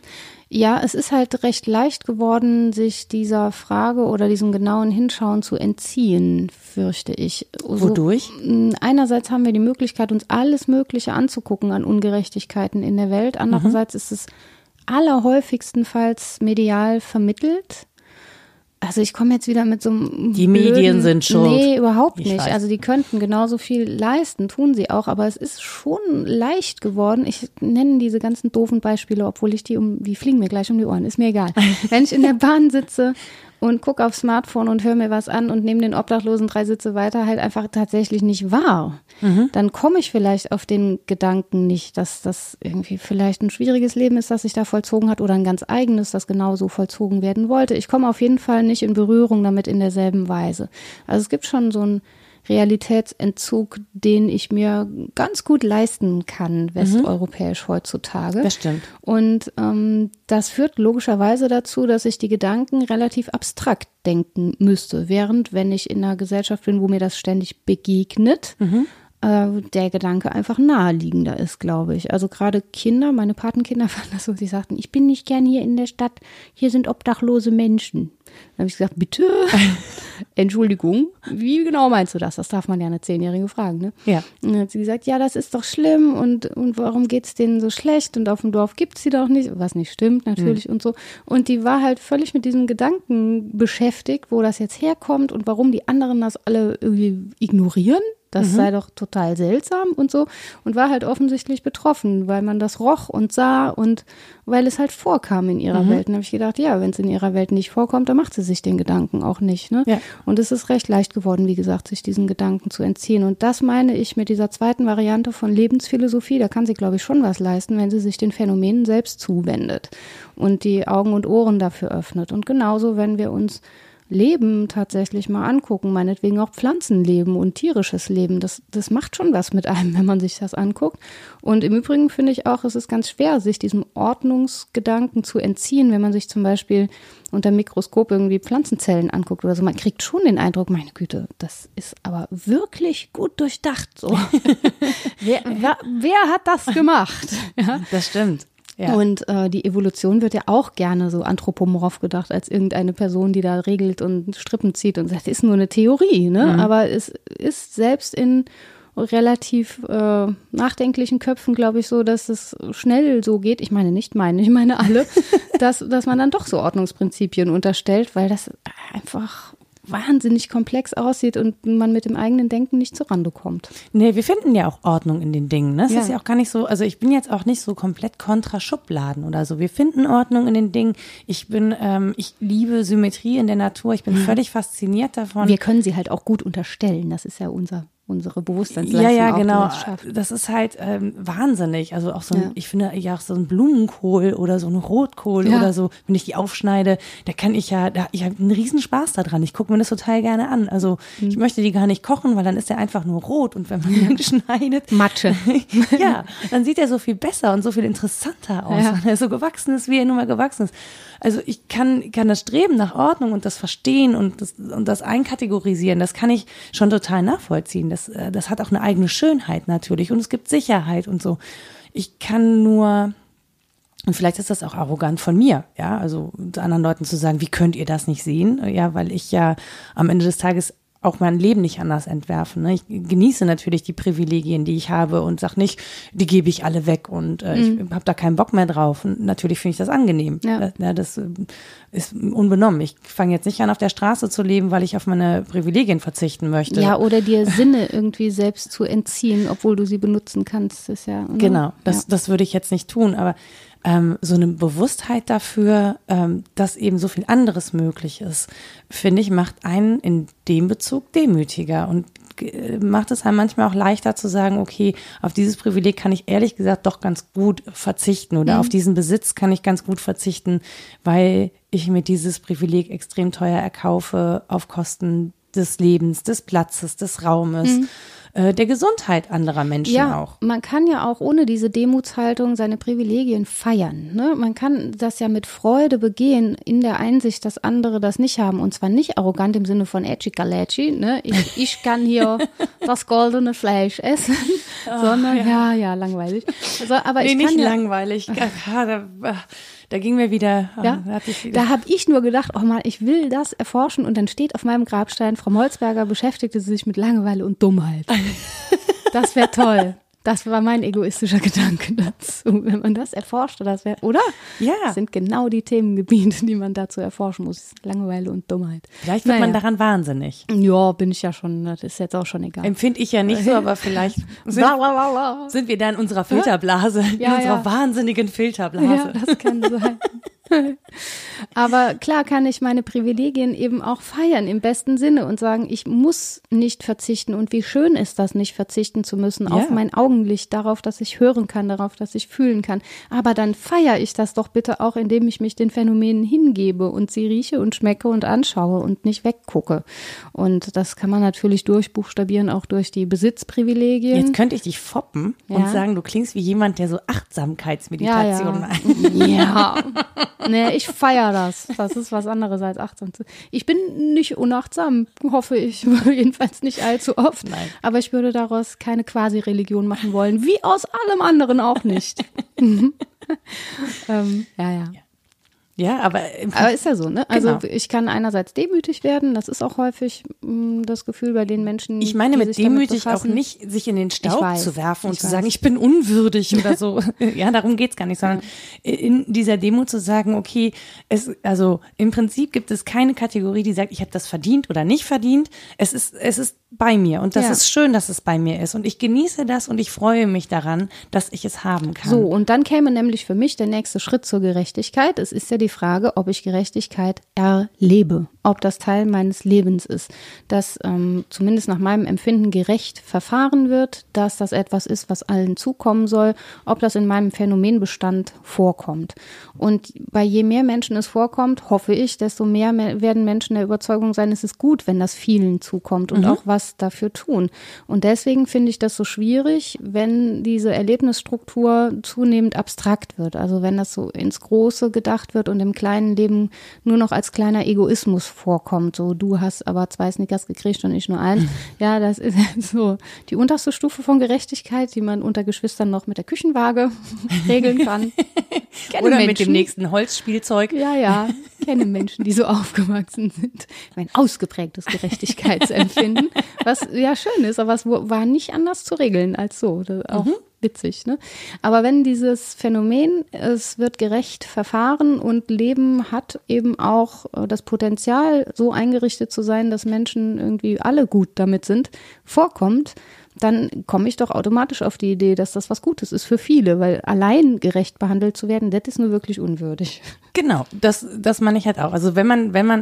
Ja, es ist halt recht leicht geworden, sich dieser Frage oder diesem genauen Hinschauen zu entziehen, fürchte ich. Wodurch? Einerseits haben wir die Möglichkeit, uns alles Mögliche anzugucken an Ungerechtigkeiten in der Welt. Andererseits ist es allerhäufigstenfalls medial vermittelt. Also ich komme jetzt wieder mit so einem Die Medien sind schuld. Nee, überhaupt nicht. Also die könnten genauso viel leisten, tun sie auch. Aber es ist schon leicht geworden. Ich nenne diese ganzen doofen Beispiele, obwohl die fliegen mir gleich um die Ohren. Ist mir egal. Wenn ich in der Bahn sitze und gucke aufs Smartphone und höre mir was an und nehme den Obdachlosen 3 Sitze weiter halt einfach tatsächlich nicht wahr. Dann komme ich vielleicht auf den Gedanken nicht, dass das irgendwie vielleicht ein schwieriges Leben ist, das sich da vollzogen hat oder ein ganz eigenes, das genauso vollzogen werden wollte. Ich komme auf jeden Fall nicht in Berührung damit in derselben Weise. Also es gibt schon so einen Realitätsentzug, den ich mir ganz gut leisten kann, westeuropäisch heutzutage. Das stimmt. Und das führt logischerweise dazu, dass ich die Gedanken relativ abstrakt denken müsste, während wenn ich in einer Gesellschaft bin, wo mir das ständig begegnet, der Gedanke einfach naheliegender ist, glaube ich. Also gerade Kinder, meine Patenkinder fanden das so, sie sagten, ich bin nicht gern hier in der Stadt, hier sind obdachlose Menschen. Dann habe ich gesagt, bitte, Entschuldigung, wie genau meinst du das? Das darf man ja eine 10-Jährige fragen, ne? Ja. Und dann hat sie gesagt, ja, das ist doch schlimm und warum geht's denen so schlecht und auf dem Dorf gibt's sie doch nicht, was nicht stimmt natürlich und so. Und die war halt völlig mit diesem Gedanken beschäftigt, wo das jetzt herkommt und warum die anderen das alle irgendwie ignorieren. Das sei doch total seltsam und so. Und war halt offensichtlich betroffen, weil man das roch und sah und weil es halt vorkam in ihrer Welt. Und da habe ich gedacht, ja, wenn es in ihrer Welt nicht vorkommt, dann macht sie sich den Gedanken auch nicht. Ne? Ja. Und es ist recht leicht geworden, wie gesagt, sich diesen Gedanken zu entziehen. Und das meine ich mit dieser zweiten Variante von Lebensphilosophie. Da kann sie, glaube ich, schon was leisten, wenn sie sich den Phänomenen selbst zuwendet und die Augen und Ohren dafür öffnet. Und genauso, wenn wir uns Leben tatsächlich mal angucken, meinetwegen auch Pflanzenleben und tierisches Leben. Das macht schon was mit einem, wenn man sich das anguckt. Und im Übrigen finde ich auch, es ist ganz schwer, sich diesem Ordnungsgedanken zu entziehen, wenn man sich zum Beispiel unter Mikroskop irgendwie Pflanzenzellen anguckt oder so. Man kriegt schon den Eindruck, meine Güte, das ist aber wirklich gut durchdacht. So. wer hat das gemacht? Ja? Das stimmt. Ja. Und die Evolution wird ja auch gerne so anthropomorph gedacht, als irgendeine Person, die da regelt und Strippen zieht und sagt, das ist nur eine Theorie, ne? Aber es ist selbst in relativ nachdenklichen Köpfen, glaube ich, so, dass es schnell so geht. Ich meine nicht meine, ich meine alle, dass man dann doch so Ordnungsprinzipien unterstellt, weil das einfach wahnsinnig komplex aussieht und man mit dem eigenen Denken nicht zurande kommt. Nee, wir finden ja auch Ordnung in den Dingen. Ne? Das ist ja auch gar nicht so, also ich bin jetzt auch nicht so komplett kontra Schubladen oder so. Wir finden Ordnung in den Dingen. Ich liebe Symmetrie in der Natur. Ich bin völlig fasziniert davon. Wir können sie halt auch gut unterstellen. Das ist ja unsere Bewusstseinsleistung. Ja, genau. Das ist halt wahnsinnig. Also auch so ich finde ja auch so ein Blumenkohl oder so ein Rotkohl oder so, wenn ich die aufschneide, da kann ich ich habe einen riesen Spaß daran. Ich gucke mir das total gerne an. Also ich möchte die gar nicht kochen, weil dann ist der einfach nur rot und wenn man ihn schneidet. Matsche. Ja, dann sieht er so viel besser und so viel interessanter aus, wenn er so gewachsen ist, wie er nun mal gewachsen ist. Also ich kann das Streben nach Ordnung und das Verstehen und das Einkategorisieren, das kann ich schon total nachvollziehen. Das hat auch eine eigene Schönheit natürlich und es gibt Sicherheit und so. Ich kann nur Und vielleicht ist das auch arrogant von mir, ja, also anderen Leuten zu sagen, wie könnt ihr das nicht sehen? Ja, weil ich ja am Ende des Tages auch mein Leben nicht anders entwerfen. Ne? Ich genieße natürlich die Privilegien, die ich habe und sag nicht, die gebe ich alle weg und ich habe da keinen Bock mehr drauf. Und natürlich finde ich das angenehm. Ja. Das ist unbenommen. Ich fange jetzt nicht an, auf der Straße zu leben, weil ich auf meine Privilegien verzichten möchte. Ja, oder dir Sinne irgendwie selbst zu entziehen, obwohl du sie benutzen kannst. Das ist ja, genau, das würde ich jetzt nicht tun, aber so eine Bewusstheit dafür, dass eben so viel anderes möglich ist, finde ich, macht einen in dem Bezug demütiger und macht es einem manchmal auch leichter zu sagen, okay, auf dieses Privileg kann ich ehrlich gesagt doch ganz gut verzichten oder auf diesen Besitz kann ich ganz gut verzichten, weil ich mir dieses Privileg extrem teuer erkaufe auf Kosten des Lebens, des Platzes, des Raumes. Der Gesundheit anderer Menschen auch. Man kann ja auch ohne diese Demutshaltung seine Privilegien feiern. Ne? Man kann das ja mit Freude begehen in der Einsicht, dass andere das nicht haben. Und zwar nicht arrogant im Sinne von Edgy-Galachi, ne? Ich kann hier das goldene Fleisch essen, sondern langweilig. Also, aber ich kann nicht langweilig. Da ging mir wieder. Da habe ich nur gedacht, oh Mann, ich will das erforschen und dann steht auf meinem Grabstein, Frau Molzberger beschäftigte sich mit Langeweile und Dummheit. Das wäre toll. Das war mein egoistischer Gedanke dazu. Wenn man das erforscht, das wäre, oder? Ja. Das sind genau die Themengebiete, die man dazu erforschen muss. Langeweile und Dummheit. Vielleicht wird man daran wahnsinnig. Ja, bin ich ja schon, das ist jetzt auch schon egal. Empfinde ich ja nicht so, aber vielleicht sind wir da in unserer Filterblase, in unserer wahnsinnigen Filterblase. Ja, das kann sein. Aber klar kann ich meine Privilegien eben auch feiern im besten Sinne und sagen, ich muss nicht verzichten und wie schön ist das, nicht verzichten zu müssen auf mein Augenlicht, darauf, dass ich hören kann, darauf, dass ich fühlen kann. Aber dann feiere ich das doch bitte auch, indem ich mich den Phänomenen hingebe und sie rieche und schmecke und anschaue und nicht weggucke. Und das kann man natürlich durchbuchstabieren, auch durch die Besitzprivilegien. Jetzt könnte ich dich foppen und sagen, du klingst wie jemand, der so Achtsamkeitsmeditation macht. Ja. Nee, ich feiere das. Das ist was anderes als achtsam. Ich bin nicht unachtsam, hoffe ich. Jedenfalls nicht allzu oft. Nein. Aber ich würde daraus keine Quasi-Religion machen wollen. Wie aus allem anderen auch nicht. Ja, aber ist ja so, ne? Also ich kann einerseits demütig werden, das ist auch häufig das Gefühl bei den Menschen, ich meine mit demütig auch nicht, sich in den Staub zu werfen und zu sagen, ich bin unwürdig oder so. Ja, darum geht's gar nicht, sondern in dieser Demut zu sagen, okay, also im Prinzip gibt es keine Kategorie, die sagt, ich habe das verdient oder nicht verdient. Es ist bei mir und das ist schön, dass es bei mir ist und ich genieße das und ich freue mich daran, dass ich es haben kann. So, und dann käme nämlich für mich der nächste Schritt zur Gerechtigkeit. Es ist ja die Frage, ob ich Gerechtigkeit erlebe, ob das Teil meines Lebens ist, dass zumindest nach meinem Empfinden gerecht verfahren wird, dass das etwas ist, was allen zukommen soll, ob das in meinem Phänomenbestand vorkommt. Und bei je mehr Menschen es vorkommt, hoffe ich, desto mehr werden Menschen der Überzeugung sein, es ist gut, wenn das vielen zukommt und auch was dafür tun. Und deswegen finde ich das so schwierig, wenn diese Erlebnisstruktur zunehmend abstrakt wird. Also wenn das so ins Große gedacht wird und im kleinen Leben nur noch als kleiner Egoismus vorkommt. So, du hast aber 2 Snickers gekriegt und ich nur einen. Ja, das ist so die unterste Stufe von Gerechtigkeit, die man unter Geschwistern noch mit der Küchenwaage regeln kann. Oder Menschen mit dem nächsten Holzspielzeug. Ja, kenne Menschen, die so aufgewachsen sind. Ein ausgeprägtes Gerechtigkeitsempfinden, was ja schön ist, aber es war nicht anders zu regeln als so. Das auch witzig, ne? Aber wenn dieses Phänomen, es wird gerecht verfahren und Leben hat eben auch das Potenzial, so eingerichtet zu sein, dass Menschen irgendwie alle gut damit sind, vorkommt, dann komme ich doch automatisch auf die Idee, dass das was Gutes ist für viele, weil allein gerecht behandelt zu werden, das ist nur wirklich unwürdig. Genau, das meine ich halt auch. Also wenn man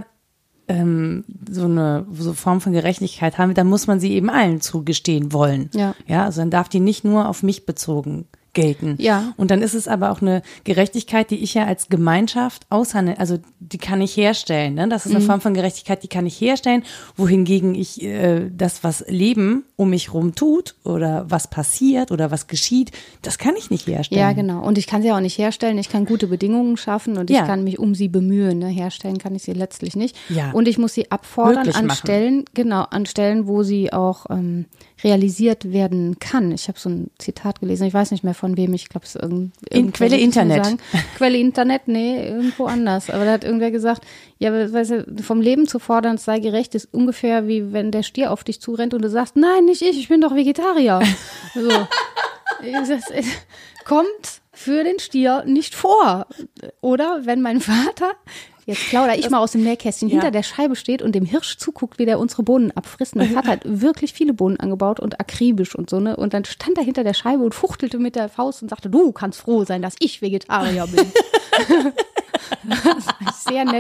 so eine Form von Gerechtigkeit haben, dann muss man sie eben allen zugestehen wollen. Ja, also dann darf die nicht nur auf mich bezogen gelten. Ja. Und dann ist es aber auch eine Gerechtigkeit, die ich ja als Gemeinschaft aushandle, also die kann ich herstellen. Ne? Das ist eine Form von Gerechtigkeit, die kann ich herstellen, wohingegen ich das, was Leben um mich rum tut oder was passiert oder was geschieht, das kann ich nicht herstellen. Ja, genau. Und ich kann sie auch nicht herstellen. Ich kann gute Bedingungen schaffen und ich kann mich um sie bemühen. Ne? Herstellen kann ich sie letztlich nicht. Ja. Und ich muss sie abfordern an Stellen, wo sie auch realisiert werden kann. Ich habe so ein Zitat gelesen, ich weiß nicht mehr von wem, ich glaube, es ist Quelle Internet. Quelle Internet, nee, irgendwo anders. Aber da hat irgendwer gesagt, ja, weißt du, vom Leben zu fordern, es sei gerecht, ist ungefähr wie wenn der Stier auf dich zurennt und du sagst, nein, nicht ich bin doch Vegetarier. So. Das kommt für den Stier nicht vor. Oder wenn mein Vater, jetzt plaudere ich mal aus dem Nähkästchen, hinter der Scheibe steht und dem Hirsch zuguckt, wie der unsere Bohnen abfrisst. Mein Vater hat wirklich viele Bohnen angebaut und akribisch und so, ne? Und dann stand er hinter der Scheibe und fuchtelte mit der Faust und sagte, du kannst froh sein, dass ich Vegetarier bin. Das ist sehr nett.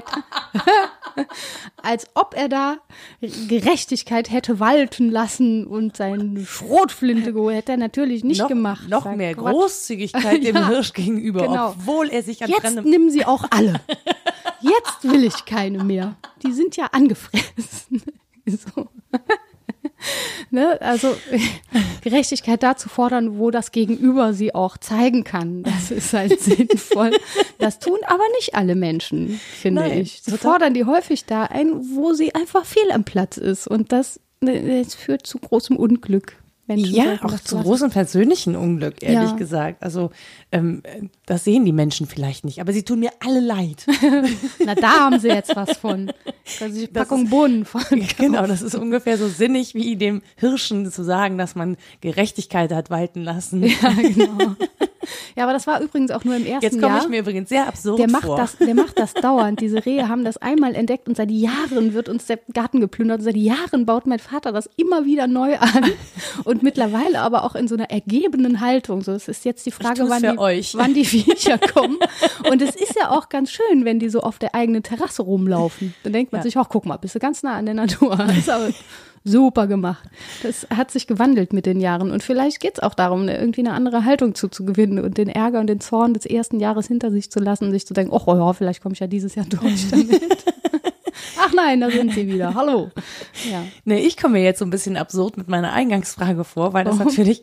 Als ob er da Gerechtigkeit hätte walten lassen und seine Schrotflinte hätte er natürlich nicht gemacht. Noch mehr Quatsch. Großzügigkeit dem Hirsch gegenüber, obwohl er sich an Jetzt nimm sie auch alle. Jetzt will ich keine mehr. Die sind ja angefressen. So. Ne? Also Gerechtigkeit da zu fordern, wo das Gegenüber sie auch zeigen kann. Das ist halt sinnvoll. Das tun aber nicht alle Menschen, finde ich. Sie fordern die häufig da ein, wo sie einfach fehl am Platz ist. Und das führt zu großem Unglück. Ja, auch zu großem persönlichen Unglück, ehrlich gesagt. Also das sehen die Menschen vielleicht nicht, aber sie tun mir alle leid. Na, da haben sie jetzt was von. Also die Packung Bohnen von. Genau, das ist ungefähr so sinnig wie dem Hirschen zu sagen, dass man Gerechtigkeit hat walten lassen. Ja, genau. Ja, aber das war übrigens auch nur im ersten Jahr. Jetzt komme ich mir übrigens sehr absurd vor. Der macht das dauernd. Diese Rehe haben das einmal entdeckt und seit Jahren wird uns der Garten geplündert. Und seit Jahren baut mein Vater das immer wieder neu an. Und mittlerweile aber auch in so einer ergebenen Haltung. So, es ist jetzt die Frage, wann die Viecher kommen. Und es ist ja auch ganz schön, wenn die so auf der eigenen Terrasse rumlaufen. Dann denkt man sich, ach, guck mal, bist du ganz nah an der Natur. Das ist aber super gemacht. Das hat sich gewandelt mit den Jahren. Und vielleicht geht es auch darum, irgendwie eine andere Haltung zuzugewinnen und den Ärger und den Zorn des ersten Jahres hinter sich zu lassen und sich zu denken, oh ja, vielleicht komme ich ja dieses Jahr durch damit. Ach nein, da sind sie wieder. Hallo. Ja. Nee, ich komme mir jetzt so ein bisschen absurd mit meiner Eingangsfrage vor, weil das natürlich,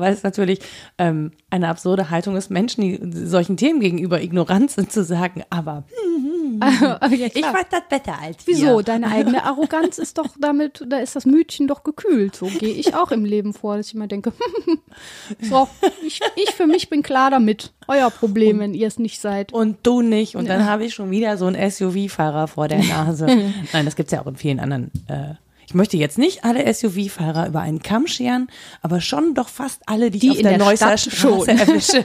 eine absurde Haltung ist, Menschen, die solchen Themen gegenüber ignorant sind, zu sagen, aber ich weiß das besser als ihr. Wieso? Deine eigene Arroganz ist doch damit, da ist das Mütchen doch gekühlt. So gehe ich auch im Leben vor, dass ich immer denke, so, ich für mich bin klar damit. Euer Problem, wenn ihr es nicht seid. Und du nicht. Und dann habe ich schon wieder so einen SUV-Fahrer vor der Nase. Nein, das gibt's ja auch in vielen anderen. Ich möchte jetzt nicht alle SUV-Fahrer über einen Kamm scheren, aber schon doch fast alle, die ich auf der Neusser Straße erwische.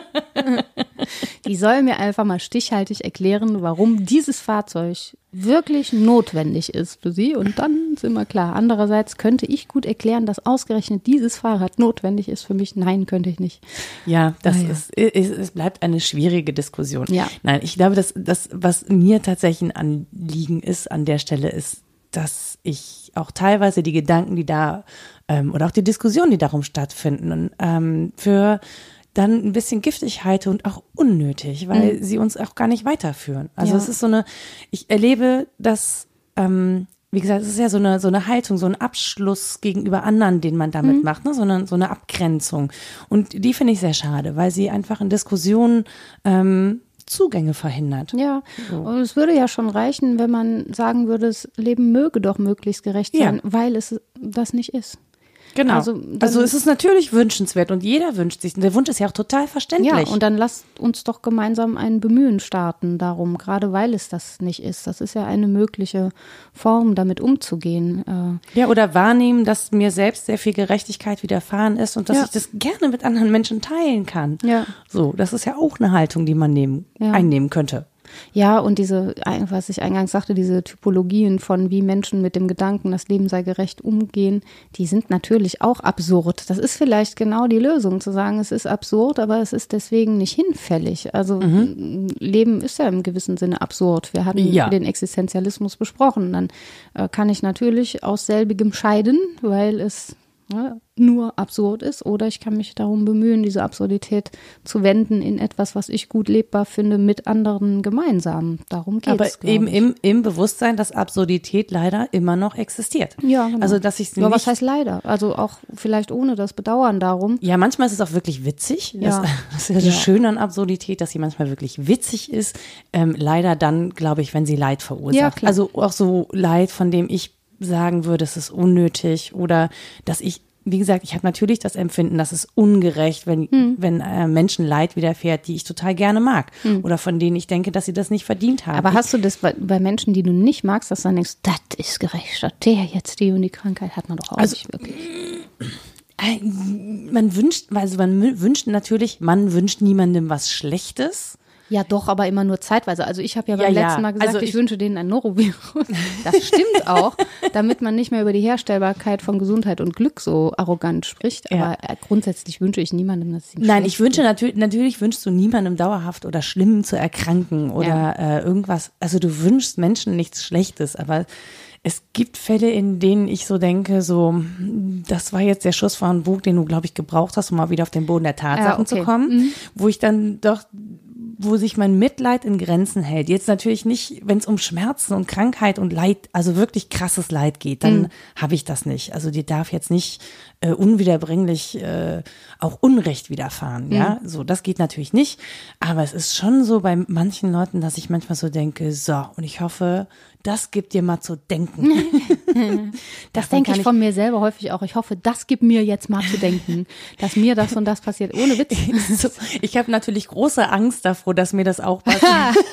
Die sollen mir einfach mal stichhaltig erklären, warum dieses Fahrzeug wirklich notwendig ist für sie. Und dann sind wir klar. Andererseits könnte ich gut erklären, dass ausgerechnet dieses Fahrrad notwendig ist für mich. Nein, könnte ich nicht. Ja, es bleibt eine schwierige Diskussion. Ja. Nein, ich glaube, das, was mir tatsächlich ein Anliegen ist an der Stelle, ist, dass ich auch teilweise die Gedanken, die da oder auch die Diskussionen, die darum stattfinden, für dann ein bisschen giftig halte und auch unnötig, weil sie uns auch gar nicht weiterführen. Also es ist ich erlebe das, wie gesagt, es ist ja so eine Haltung, so ein Abschluss gegenüber anderen, den man damit macht, ne? So eine Abgrenzung. Und die finde ich sehr schade, weil sie einfach in Diskussionen Zugänge verhindert. Ja, und es würde ja schon reichen, wenn man sagen würde, das Leben möge doch möglichst gerecht sein, weil es das nicht ist. Genau. Also es ist natürlich wünschenswert und jeder wünscht sich. Und der Wunsch ist ja auch total verständlich. Ja, und dann lasst uns doch gemeinsam ein Bemühen starten darum, gerade weil es das nicht ist. Das ist ja eine mögliche Form, damit umzugehen. Ja, oder wahrnehmen, dass mir selbst sehr viel Gerechtigkeit widerfahren ist und dass ich das gerne mit anderen Menschen teilen kann. Ja. So, das ist ja auch eine Haltung, die man einnehmen könnte. Ja, und was ich eingangs sagte, diese Typologien von wie Menschen mit dem Gedanken, das Leben sei gerecht umgehen, die sind natürlich auch absurd. Das ist vielleicht genau die Lösung, zu sagen, es ist absurd, aber es ist deswegen nicht hinfällig. Also Leben ist ja im gewissen Sinne absurd. Wir hatten den Existenzialismus besprochen. Dann kann ich natürlich aus selbigem scheiden, weil es nur absurd ist, oder ich kann mich darum bemühen, diese Absurdität zu wenden in etwas, was ich gut lebbar finde, mit anderen gemeinsam. Darum geht es. Aber eben im Bewusstsein, dass Absurdität leider immer noch existiert. Ja, genau. Also, dass ich ja, was heißt leider? Also auch vielleicht ohne das Bedauern darum. Ja, manchmal ist es auch wirklich witzig. Das ist ja das Schöne an Absurdität, dass sie manchmal wirklich witzig ist. Leider dann, glaube ich, wenn sie Leid verursacht. Ja, klar. Also auch so Leid, von dem ich sagen würde, es ist unnötig oder dass ich, wie gesagt, ich habe natürlich das Empfinden, dass es ungerecht, wenn Menschen Leid widerfährt, die ich total gerne mag oder von denen ich denke, dass sie das nicht verdient haben. Aber hast du das bei Menschen, die du nicht magst, dass du dann denkst, das ist gerecht, statt der jetzt die und die Krankheit hat man doch auch nicht wirklich. Man wünscht niemandem was Schlechtes. Ja, doch, aber immer nur zeitweise. Also ich habe ja beim letzten Mal gesagt, ich wünsche denen ein Norovirus. Das stimmt auch, damit man nicht mehr über die Herstellbarkeit von Gesundheit und Glück so arrogant spricht. Aber grundsätzlich wünsche ich niemandem, dass es ihm Nein, ich wünsche natürlich wünschst du niemandem dauerhaft oder schlimm zu erkranken oder irgendwas. Also du wünschst Menschen nichts Schlechtes, aber es gibt Fälle, in denen ich so denke, das war jetzt der Schuss vor den Bug, den du, glaube ich, gebraucht hast, um mal wieder auf den Boden der Tatsachen zu kommen, wo ich dann wo sich mein Mitleid in Grenzen hält. Jetzt natürlich nicht, wenn es um Schmerzen und Krankheit und Leid, also wirklich krasses Leid geht, dann habe ich das nicht. Also dir darf jetzt nicht unwiederbringlich auch Unrecht widerfahren, ja. So, das geht natürlich nicht. Aber es ist schon so bei manchen Leuten, dass ich manchmal so denke, und ich hoffe, das gibt dir mal zu denken. Das denke ich von mir selber häufig auch. Ich hoffe, das gibt mir jetzt mal zu denken, dass mir das und das passiert. Ohne Witz. Ich habe natürlich große Angst davor, dass mir das auch passiert.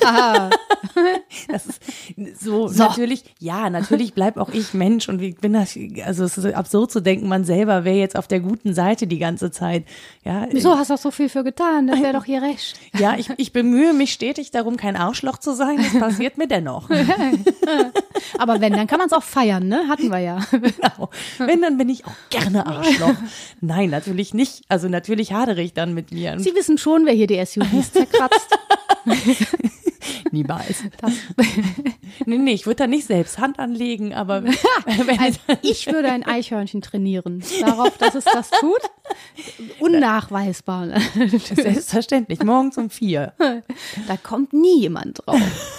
Das ist so. Natürlich bleib auch ich Mensch und ich bin also es ist absurd zu denken, man selber wäre jetzt auf der guten Seite die ganze Zeit. Ja. Wieso hast du so viel für getan? Das wäre doch hier recht. Ja, ich bemühe mich stetig darum, kein Arschloch zu sein. Das passiert mir dennoch. Aber wenn, dann kann man es auch feiern, ne? Hatten wir ja. Genau. Wenn, dann bin ich auch gerne Arschloch. Nein, natürlich nicht. Also natürlich hadere ich dann mit mir. Sie wissen schon, wer hier die SUVs zerkratzt. Niemals. Nee, ich würde da nicht selbst Hand anlegen, aber ich würde ein Eichhörnchen trainieren. Darauf, dass es das tut. Unnachweisbar. Selbstverständlich. Morgens um 4. Da kommt nie jemand drauf.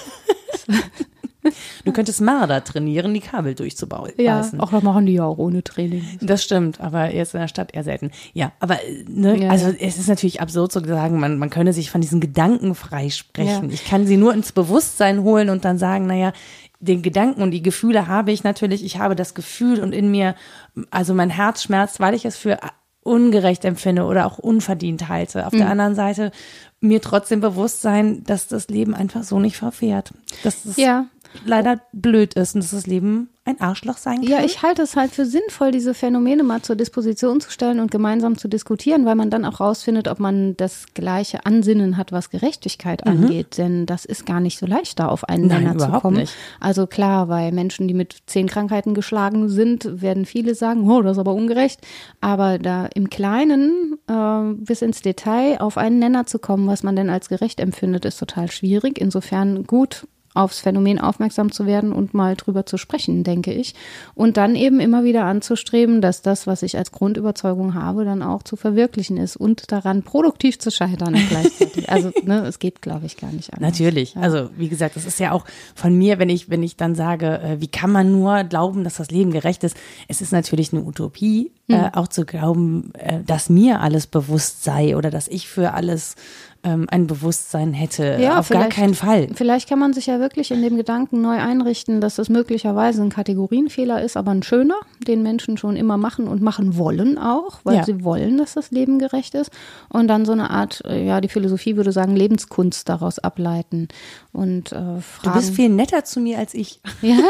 Du könntest Marder trainieren, die Kabel durchzubeißen. Ja, auch das machen die ja auch ohne Training. Das stimmt, aber jetzt in der Stadt eher selten. Ja, aber also es ist natürlich absurd zu sagen, man könne sich von diesen Gedanken freisprechen. Ja. Ich kann sie nur ins Bewusstsein holen und dann sagen, naja, den Gedanken und die Gefühle habe ich natürlich. Ich habe das Gefühl und in mir, also mein Herz schmerzt, weil ich es für ungerecht empfinde oder auch unverdient halte. Auf der anderen Seite mir trotzdem bewusst sein, dass das Leben einfach so nicht verfährt. Dass es leider blöd ist und dass das Leben ein Arschloch sein kann. Ja, ich halte es halt für sinnvoll, diese Phänomene mal zur Disposition zu stellen und gemeinsam zu diskutieren, weil man dann auch rausfindet, ob man das gleiche Ansinnen hat, was Gerechtigkeit angeht. Denn das ist gar nicht so leicht, da auf einen Nenner zu kommen. Nicht. Also klar, bei Menschen, die mit 10 Krankheiten geschlagen sind, werden viele sagen, oh, das ist aber ungerecht. Aber da im Kleinen bis ins Detail auf einen Nenner zu kommen, was man denn als gerecht empfindet, ist total schwierig. Insofern gut, aufs Phänomen aufmerksam zu werden und mal drüber zu sprechen, denke ich. Und dann eben immer wieder anzustreben, dass das, was ich als Grundüberzeugung habe, dann auch zu verwirklichen ist und daran produktiv zu scheitern gleichzeitig. Also es geht, glaube ich, gar nicht anders. Natürlich. Ja. Also wie gesagt, das ist ja auch von mir, wenn ich dann sage, wie kann man nur glauben, dass das Leben gerecht ist? Es ist natürlich eine Utopie, auch zu glauben, dass mir alles bewusst sei oder dass ich für alles ein Bewusstsein hätte. Ja, auf gar keinen Fall. Vielleicht kann man sich ja wirklich in dem Gedanken neu einrichten, dass das möglicherweise ein Kategorienfehler ist, aber ein schöner, den Menschen schon immer machen und machen wollen auch, weil sie wollen, dass das Leben gerecht ist. Und dann so eine Art, die Philosophie würde sagen, Lebenskunst daraus ableiten und fragen. Du bist viel netter zu mir als ich.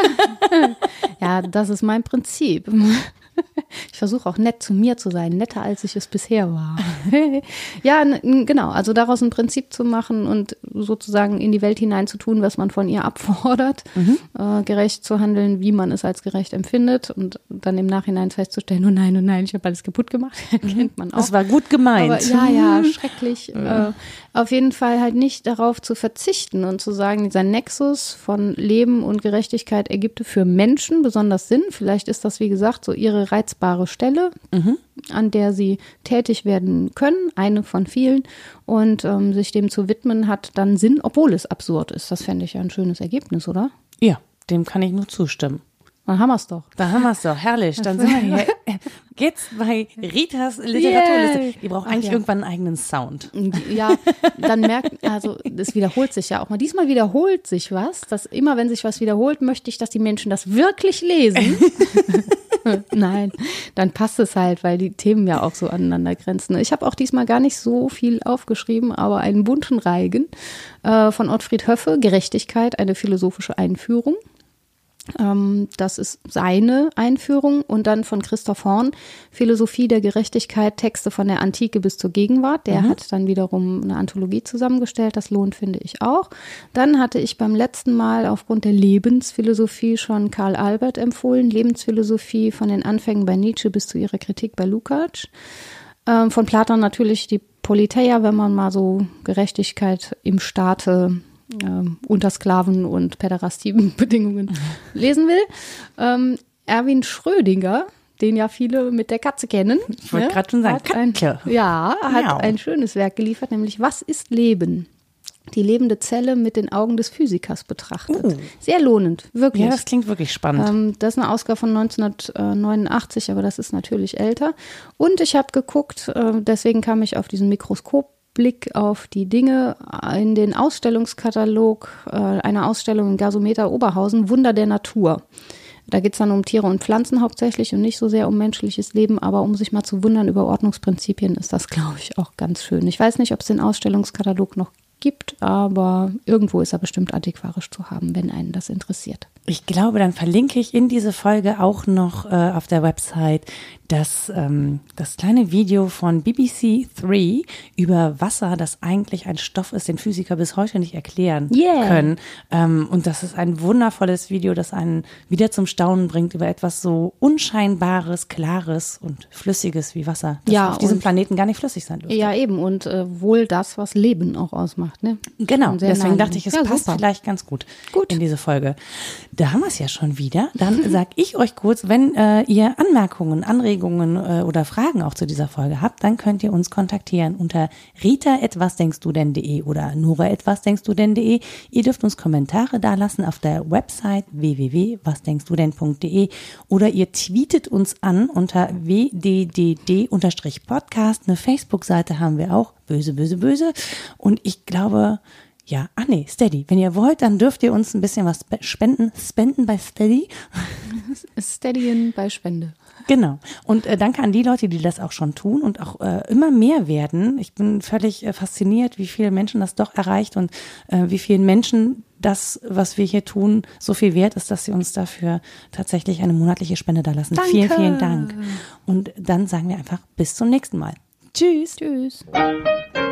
Ja, das ist mein Prinzip. Ich versuche auch nett zu mir zu sein, netter als ich es bisher war. Ja, genau, also daraus ein Prinzip zu machen und sozusagen in die Welt hinein zu tun, was man von ihr abfordert, gerecht zu handeln, wie man es als gerecht empfindet und dann im Nachhinein festzustellen, oh nein, ich habe alles kaputt gemacht, kennt man auch. Das war gut gemeint. Aber, ja, schrecklich. Auf jeden Fall halt nicht darauf zu verzichten und zu sagen, dieser Nexus von Leben und Gerechtigkeit ergibt für Menschen besonders Sinn. Vielleicht ist das, wie gesagt, so ihre reizbare Stelle, an der sie tätig werden können, eine von vielen. Und sich dem zu widmen hat dann Sinn, obwohl es absurd ist. Das fände ich ja ein schönes Ergebnis, oder? Ja, dem kann ich nur zustimmen. Dann haben wir es doch. Herrlich. Dann sind wir hier jetzt bei Ritas Literaturliste. Die braucht eigentlich irgendwann einen eigenen Sound. Ja, dann das wiederholt sich ja auch mal. Diesmal wiederholt sich was, dass immer, wenn sich was wiederholt, möchte ich, dass die Menschen das wirklich lesen. Nein, dann passt es halt, weil die Themen ja auch so aneinander grenzen. Ich habe auch diesmal gar nicht so viel aufgeschrieben, aber einen bunten Reigen von Ottfried Höffe, Gerechtigkeit, eine philosophische Einführung. Das ist seine Einführung, und dann von Christoph Horn, Philosophie der Gerechtigkeit, Texte von der Antike bis zur Gegenwart. Der hat dann wiederum eine Anthologie zusammengestellt, das lohnt, finde ich auch. Dann hatte ich beim letzten Mal aufgrund der Lebensphilosophie schon Karl Albert empfohlen, Lebensphilosophie von den Anfängen bei Nietzsche bis zu ihrer Kritik bei Lukács. Von Platon natürlich die Politeia, wenn man mal so Gerechtigkeit im Staate unter Sklaven- und Päderastie-Bedingungen lesen will. Erwin Schrödinger, den ja viele mit der Katze kennen. Ich wollte gerade schon sagen, hat ein schönes Werk geliefert, nämlich Was ist Leben? Die lebende Zelle mit den Augen des Physikers betrachtet. Sehr lohnend, wirklich. Ja, das klingt wirklich spannend. Das ist eine Ausgabe von 1989, aber das ist natürlich älter. Und ich habe geguckt, deswegen kam ich auf diesen Mikroskopblick auf die Dinge in den Ausstellungskatalog einer Ausstellung in Gasometer Oberhausen, Wunder der Natur. Da geht es dann um Tiere und Pflanzen hauptsächlich und nicht so sehr um menschliches Leben, aber um sich mal zu wundern über Ordnungsprinzipien ist das, glaube ich, auch ganz schön. Ich weiß nicht, ob es den Ausstellungskatalog noch gibt, aber irgendwo ist er bestimmt antiquarisch zu haben, wenn einen das interessiert. Ich glaube, dann verlinke ich in diese Folge auch noch auf der Website das kleine Video von BBC 3 über Wasser, das eigentlich ein Stoff ist, den Physiker bis heute nicht erklären können. Und das ist ein wundervolles Video, das einen wieder zum Staunen bringt über etwas so Unscheinbares, Klares und Flüssiges wie Wasser, das auf diesem Planeten gar nicht flüssig sein dürfte. Ja, eben. Und wohl das, was Leben auch ausmacht. Ne? Genau, deswegen dachte ich, es passt vielleicht ganz gut in diese Folge. Da haben wir es ja schon wieder. Dann sag ich euch kurz, wenn ihr Anmerkungen, Anregungen oder Fragen auch zu dieser Folge habt, dann könnt ihr uns kontaktieren unter rita@wasdenkstudenn.de oder nora@wasdenkstudenn.de. Ihr dürft uns Kommentare dalassen auf der Website www.wasdenkstudenn.de oder ihr tweetet uns an unter wddd_podcast. Eine Facebook-Seite haben wir auch, böse, böse, böse. Und ich glaube... Ja, Steady. Wenn ihr wollt, dann dürft ihr uns ein bisschen was spenden bei Steady. Steadyen bei Spende. Genau. Und danke an die Leute, die das auch schon tun und auch immer mehr werden. Ich bin völlig fasziniert, wie viele Menschen das doch erreicht und wie vielen Menschen das, was wir hier tun, so viel wert ist, dass sie uns dafür tatsächlich eine monatliche Spende da lassen. Danke. Vielen, vielen Dank. Und dann sagen wir einfach bis zum nächsten Mal. Tschüss. Tschüss.